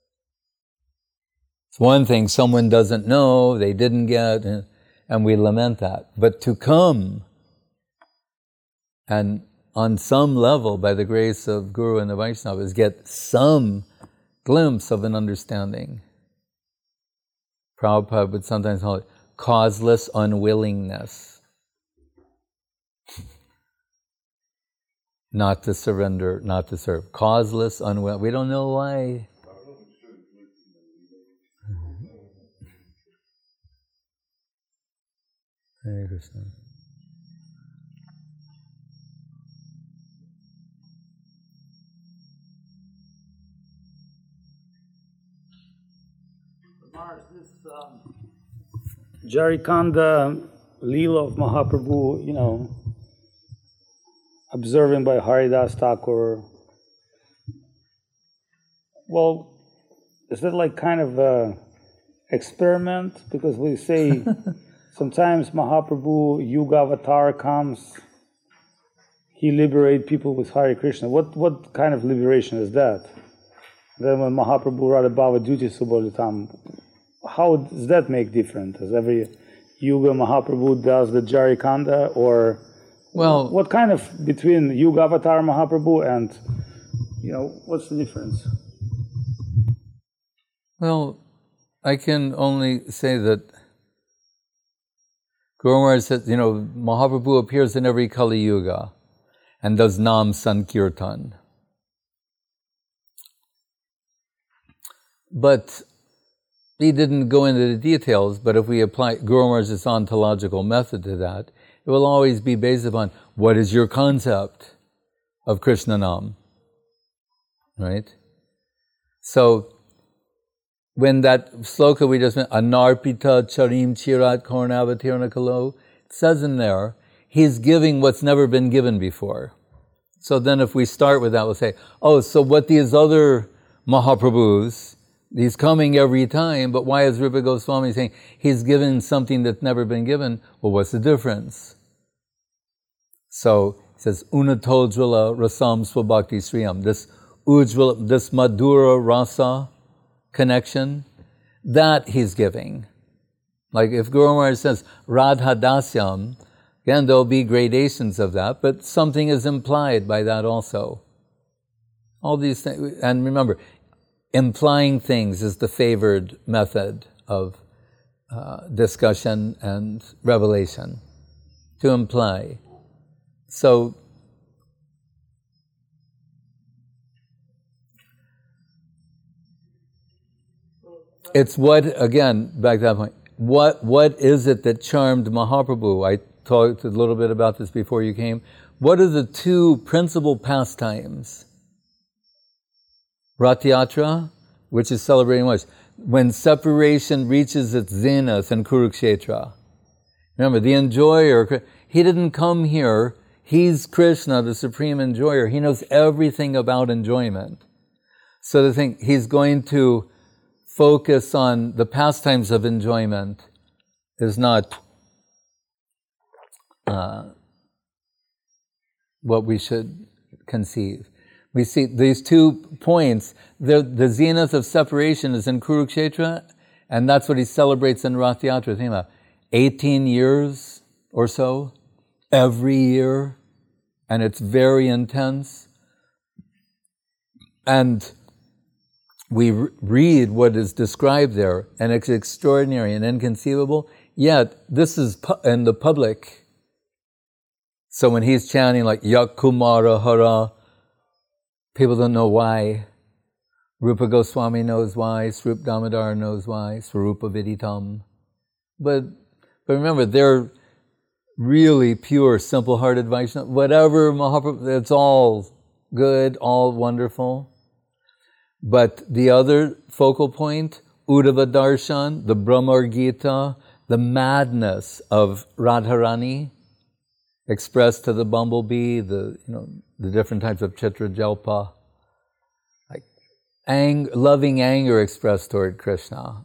It's one thing someone doesn't know, they didn't get, and we lament that. But to come, and on some level, by the grace of Guru and the Vaishnavas, get some glimpse of an understanding. Prabhupada would sometimes call it causeless unwillingness. Not to surrender, not to serve. Causeless unwilling. We don't know why. Hare Krishna. This um, Jharikanda Leela of Mahaprabhu, you know, observing by Haridas Thakur. Well, is that like kind of a experiment? Because we say sometimes Mahaprabhu Yuga Avatar comes, he liberates people with Hare Krishna. What what kind of liberation is that? Then when Mahaprabhu Radha Bhava Duty Subhalitam, how does that make difference? Does every Yuga Mahaprabhu does the Jharikanda, or well, what kind of between Yuga Avatar Mahaprabhu and, you know, what's the difference? Well, I can only say that Guru Maharaj said, you know, Mahaprabhu appears in every Kali Yuga and does Nam Sankirtan. But he didn't go into the details, but if we apply Guru Maharaj's ontological method to that, it will always be based upon what is your concept of Krishna Nam, right? So, when that sloka we just went, Anarpita charim chirat karnavatirna kalo, it says in there, he's giving what's never been given before. So then if we start with that, we'll say, oh, so what these other Mahaprabhus, he's coming every time, but why is Rupa Goswami saying he's given something that's never been given? Well, what's the difference? So it says, Unatojjvala rasam swabhakti sriyam, this ujjvala, this madhura rasa connection, that he's giving. Like if Guru Maharaj says, Radha Dasyam, again, there'll be gradations of that, but something is implied by that also. All these things, and remember, implying things is the favored method of uh, discussion and revelation, to imply. So, it's what, again, back to that point, what what is it that charmed Mahaprabhu? I talked a little bit about this before you came. What are the two principal pastimes? Rath-yatra, which is celebrating what? When separation reaches its zenith in Kurukshetra. Remember, the enjoyer, he didn't come here, he's Krishna, the supreme enjoyer. He knows everything about enjoyment. So the thing, he's going to focus on the pastimes of enjoyment is not uh, what we should conceive. We see these two points, the, the zenith of separation is in Kurukshetra, and that's what he celebrates in Rath-yatra. Think about eighteen years or so, every year, and it's very intense. And we re- read what is described there, and it's extraordinary and inconceivable, yet this is pu- in the public. So when he's chanting like Yak Kumara Hara, people don't know why. Rupa Goswami knows why, Swarup Damodar knows why, Swarupa Viditam. But, but remember, they're really pure, simple-hearted Vaishnava. Whatever Mahaprabhu, it's all good, all wonderful. But the other focal point, Uddhava Darshan, the Brahmar Gita, the madness of Radharani, expressed to the bumblebee, the you know the different types of Chitra Jalpa, like ang- loving anger expressed toward Krishna.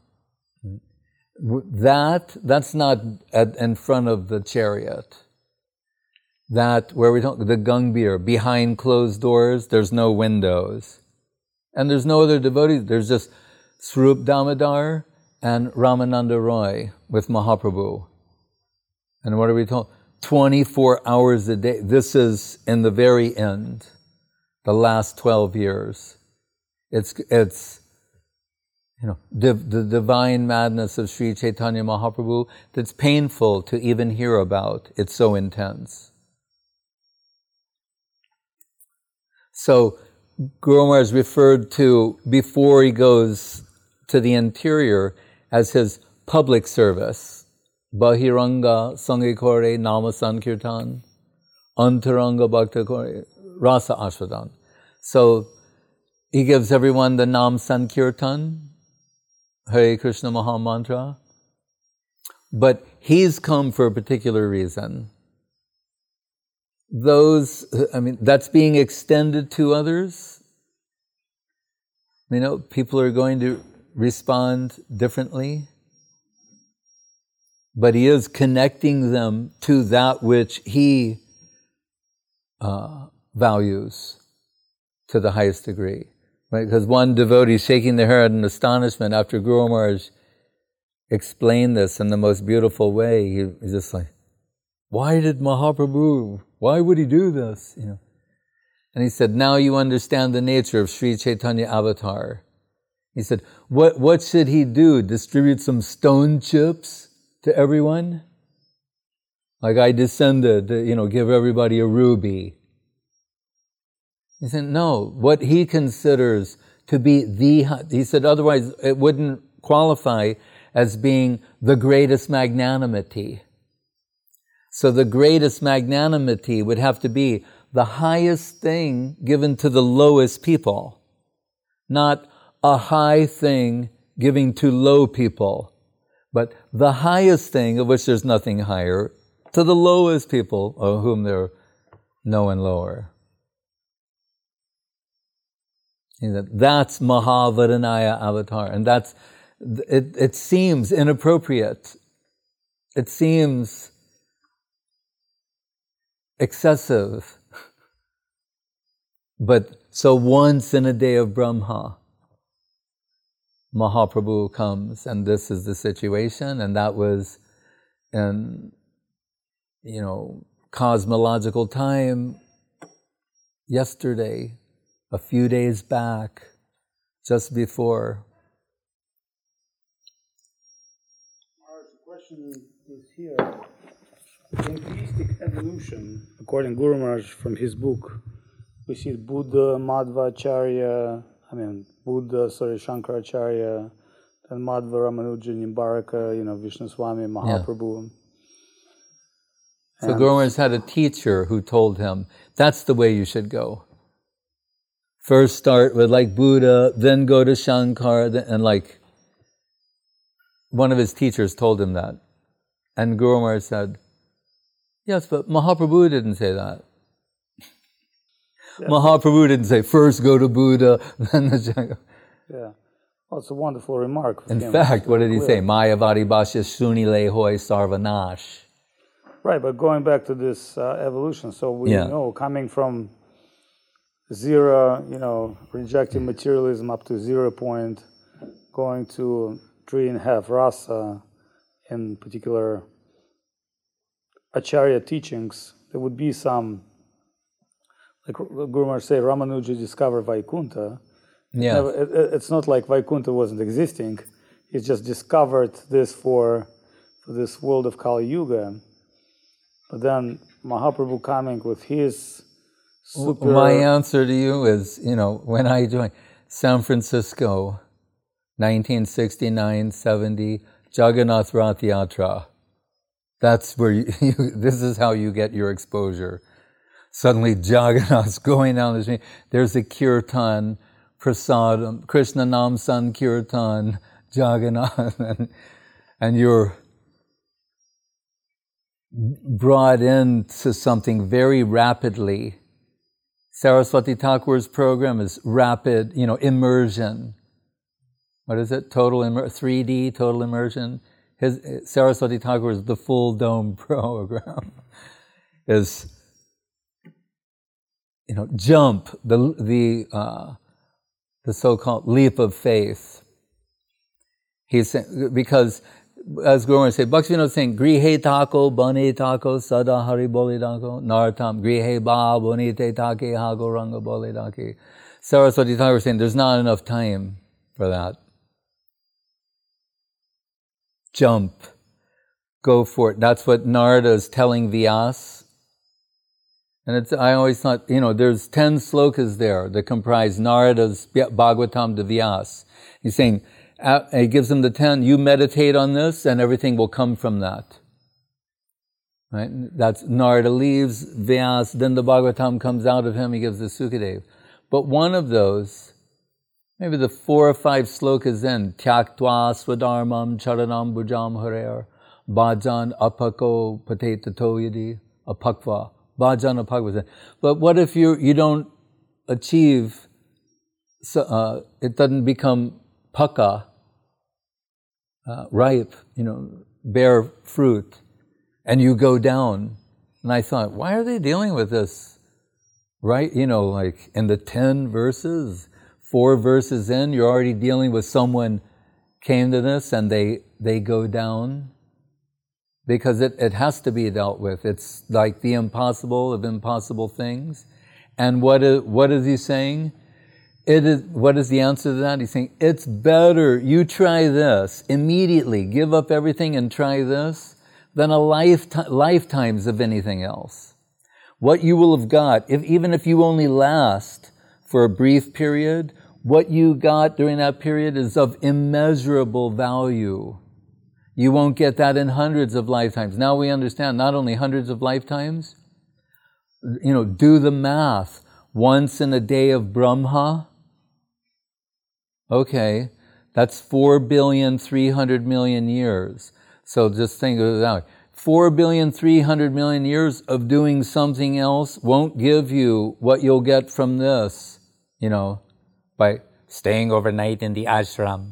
That that's not at, in front of the chariot. That where we don't the Gangbir, behind closed doors, there's no windows. And there's no other devotees, there's just Swarup Damodar and Ramananda Roy with Mahaprabhu. And what are we told? twenty-four hours a day. This is in the very end, the last twelve years. It's, it's you know, div, the divine madness of Sri Chaitanya Mahaprabhu that's painful to even hear about. It's so intense. So, Guru Maharaj is referred to, before he goes to the interior, as his public service. Bahiranga Sangikore Nama Sankirtan, Antaranga Bhakta Kore Rasa Ashvadan. So he gives everyone the Nam Sankirtan, Hare Krishna Maha Mantra, but he's come for a particular reason. Those, I mean, that's being extended to others. You know, people are going to respond differently. But he is connecting them to that which he uh, values to the highest degree. Right? Because one devotee shaking their head in astonishment after Guru Maharaj explained this in the most beautiful way, he, he's just like, why did Mahaprabhu, why would he do this? You know. And he said, now you understand the nature of Sri Chaitanya Avatar. He said, what, what should he do? Distribute some stone chips to everyone? Like I descended to, you know, give everybody a ruby. He said, no, what he considers to be the, he said, otherwise it wouldn't qualify as being the greatest magnanimity. So the greatest magnanimity would have to be the highest thing given to the lowest people, not a high thing giving to low people, but the highest thing, of which there's nothing higher, to the lowest people, of whom there are no and lower. That's Mahavaranaya avatar, and that's it. It seems inappropriate. It seems excessive. But so once in a day of Brahma, Mahaprabhu comes, and this is the situation, and that was in, you know, cosmological time yesterday, a few days back, just before. The question is here. In theistic evolution, according to Guru Maharaj from his book, we see Buddha, Madhva Acharya, I mean, Buddha, sorry, Shankaracharya, then Madhva, Ramanuja, Nimbaraka, you know, Vishnu Swami, Mahaprabhu. Yeah. So Guru Maharaj had a teacher who told him, that's the way you should go. First start with like Buddha, then go to Shankara, and like one of his teachers told him that. And Guru Maharaj said, yes, but Mahaprabhu didn't say that. Yeah. Mahaprabhu didn't say, first go to Buddha, then the Shankara. Yeah. Well, it's a wonderful remark. In him. fact, what did he say? Mayavadi Bhashya Shuni Lehoy Sarvanash. Right, but going back to this uh, evolution, so we yeah. know coming from zero, you know, rejecting materialism up to zero point, going to three and a half rasa, in particular Acharya teachings, there would be some, like Guru Maharaj say, Ramanuja discovered Vaikuntha. Yeah. Never, it, it's not like Vaikuntha wasn't existing. He just discovered this for, for this world of Kali Yuga. But then Mahaprabhu coming with his super... My answer to you is, you know, when I joined San Francisco, nineteen sixty-nine seventy, Jagannath Rath Yatra. That's where you, you, this is how you get your exposure. Suddenly Jagannath's going down the street. There's a kirtan, prasadam, Krishna Nam San Kirtan, Jagannath, and, and you're brought into something very rapidly. Saraswati Thakur's program is rapid, you know, immersion. What is it? Total immer- three D, total immersion. His Saraswati Thakur's the full dome program is, you know, jump, the the uh, the so-called leap of faith. He's saying, because as Guru Maharaj said, Bhaktivinoda is saying, Grihe tako, bane tako, sada hari boli tako, nartam, grihe ba, bonite take, hago ranga boli take. Saraswati Thakur is saying, there's not enough time for that. Jump. Go for it. That's what Narada is telling Vyas. And it's, I always thought, you know, there's ten slokas there that comprise Narada's Bhagavatam to Vyas. He's saying, he gives him the ten, you meditate on this and everything will come from that. Right? That's Narada leaves, Vyas, then the Bhagavatam comes out of him, he gives the Sukadev. But one of those, maybe the four or five slokas in, Tyaktva swadharmam charanam bhujam harer, bhajan apako patetato yadi, apakva, bhajan apakva. But what if you you don't achieve, uh, it doesn't become paka, uh, ripe, you know, bear fruit, and you go down. And I thought, why are they dealing with this? Right, you know, like in the ten verses, four verses in, you're already dealing with someone came to this and they, they go down. Because it, it has to be dealt with. It's like the impossible of impossible things. And what is, what is he saying? It is, what is the answer to that? He's saying, it's better you try this immediately, give up everything and try this, than a lifetime, lifetimes of anything else. What you will have got, if, even if you only last for a brief period, what you got during that period is of immeasurable value. You won't get that in hundreds of lifetimes. Now we understand not only hundreds of lifetimes, you know, do the math. Once in a day of Brahma, okay, that's four billion three hundred million years. So just think of it out. four billion three hundred million years of doing something else won't give you what you'll get from this, you know, by staying overnight in the ashram.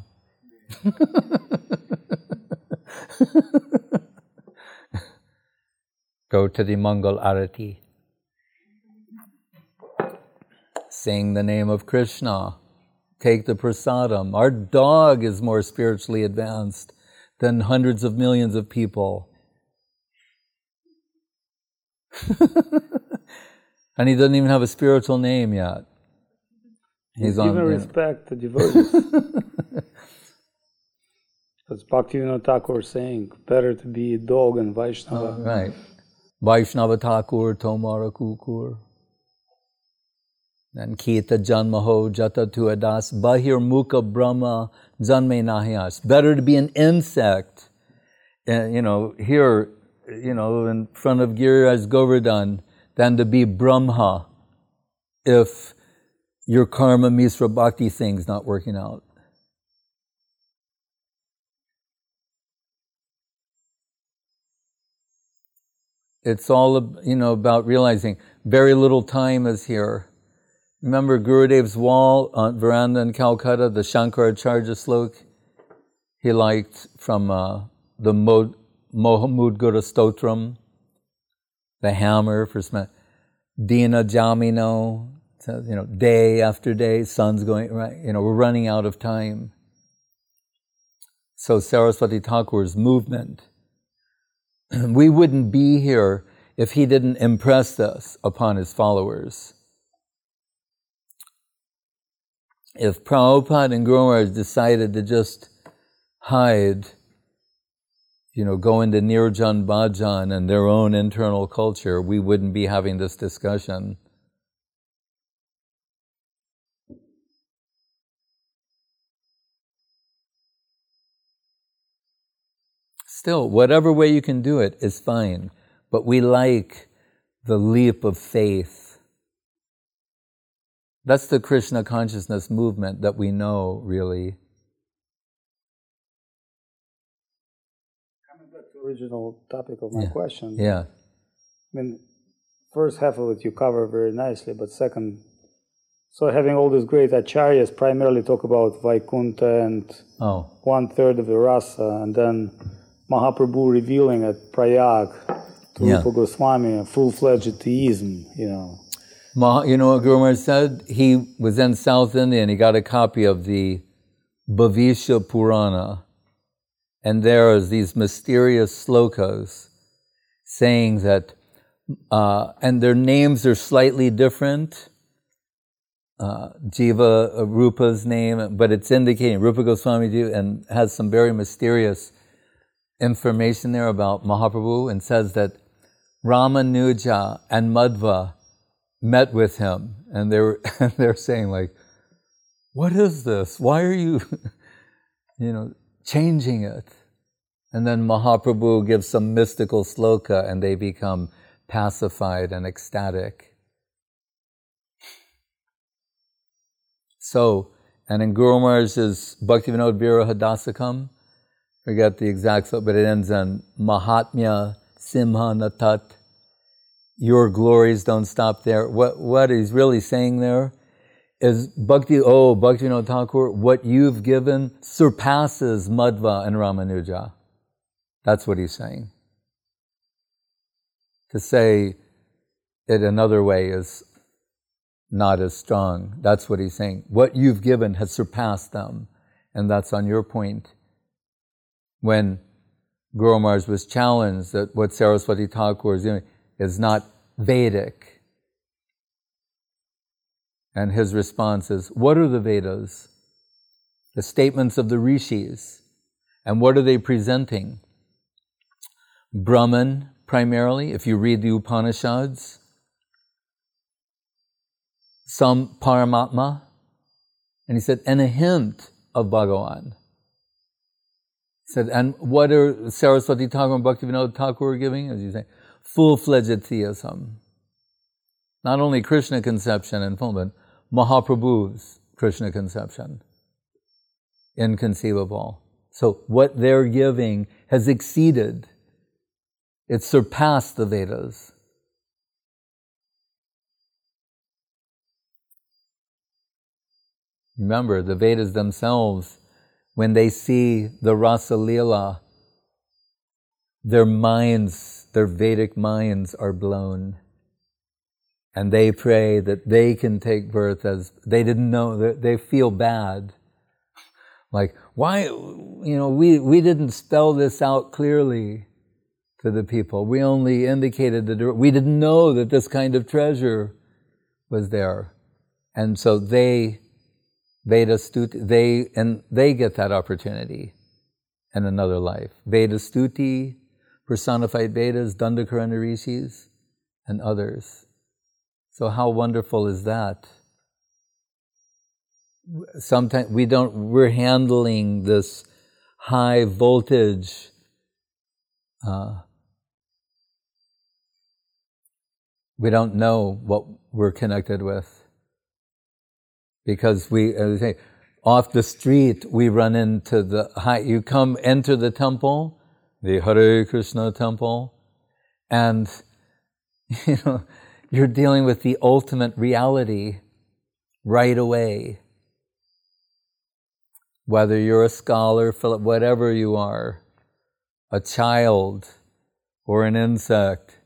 Go to the Mangal Arati. Sing the name of Krishna. Take the prasadam. Our dog is more spiritually advanced than hundreds of millions of people. And he doesn't even have a spiritual name yet. He's on, giving respect to devotees. That's Bhaktivinoda Thakur saying, better to be a dog and Vaishnava. Oh, right. Vaishnava Thakur Tomara Kukur. And Kita Janmaho Jata Tu Adas Bahir Mukha Brahma Janme Nahyas. Better to be an insect, uh, you know, here, you know, in front of Giriraj Govardhan, than to be Brahma if your karma misra bhakti thing's not working out. It's all, you know, about realizing very little time is here. Remember Gurudev's wall on veranda in Calcutta, the Shankaracharya slok he liked from uh, the Mo- Mohamudgara Stotram, the hammer for sm- Dina Jamino, you know, day after day, sun's going, right, you know, we're running out of time. So Saraswati Thakur's movement, we wouldn't be here if he didn't impress this upon his followers. If Prabhupada and Guru Maharaj decided to just hide, you know, go into Nirjan Bhajan and their own internal culture, we wouldn't be having this discussion. Still, whatever way you can do it is fine, but we like the leap of faith. That's the Krishna consciousness movement that we know, really. Coming back to the original topic of my yeah. question. Yeah. I mean, first half of it you cover very nicely, but second, so having all these great acharyas primarily talk about Vaikuntha and oh. one third of the rasa, and then Mahaprabhu revealing at Prayag to yeah. Rupa Goswami a full-fledged theism, you know. Maha, you know what Guru Maharaj said? He was in South India and he got a copy of the Bhavisha Purana. And there is these mysterious slokas saying that, uh, and their names are slightly different. Uh, Jiva, uh, Rupa's name, but it's indicating Rupa Goswami Jiva, and has some very mysterious information there about Mahaprabhu, and says that Ramanuja and Madhva met with him, and they were they're saying like, "What is this? Why are you, you know, changing it?" And then Mahaprabhu gives some mystical sloka, and they become pacified and ecstatic. So, and in Guru Maharaj's Bhaktivinoda Viraha Dasakam, forget the exact, but it ends in Mahatmya Simha Natat. Your glories don't stop there. What what he's really saying there is Bhakti, oh, Bhaktivinoda Thakur, what you've given surpasses Madhva and Ramanuja. That's what he's saying. To say it another way is not as strong. That's what he's saying. What you've given has surpassed them. And that's on your point. When Guru Maharaj was challenged that what Saraswati Thakur is doing is not Vedic. And his response is, what are the Vedas? The statements of the rishis. And what are they presenting? Brahman, primarily, if you read the Upanishads. Some Paramatma, And he said, and a hint of Bhagavan. He said, and what are Saraswati Thakur and Bhaktivinoda Thakur giving? As you say, full-fledged theism. Not only Krishna conception and full, but Mahaprabhu's Krishna conception. Inconceivable. So what they're giving has exceeded, it's surpassed the Vedas. Remember, the Vedas themselves, when they see the Rasa Leela, their minds, their Vedic minds are blown. And they pray that they can take birth as, they didn't know, that they feel bad. Like, why, you know, we, we didn't spell this out clearly to the people. We only indicated that we didn't know that this kind of treasure was there. And so they, Veda Stuti, they, and they get that opportunity in another life. Veda Stuti, personified Vedas, Dandakarana Rishis, and others. So how wonderful is that? Sometimes we don't, we're handling this high voltage uh, we don't know what we're connected with. Because we, as I say, off the street, we run into the high, you come, enter the temple, the Hare Krishna temple, and, you know, you're dealing with the ultimate reality right away. Whether you're a scholar, whatever you are, a child or an insect,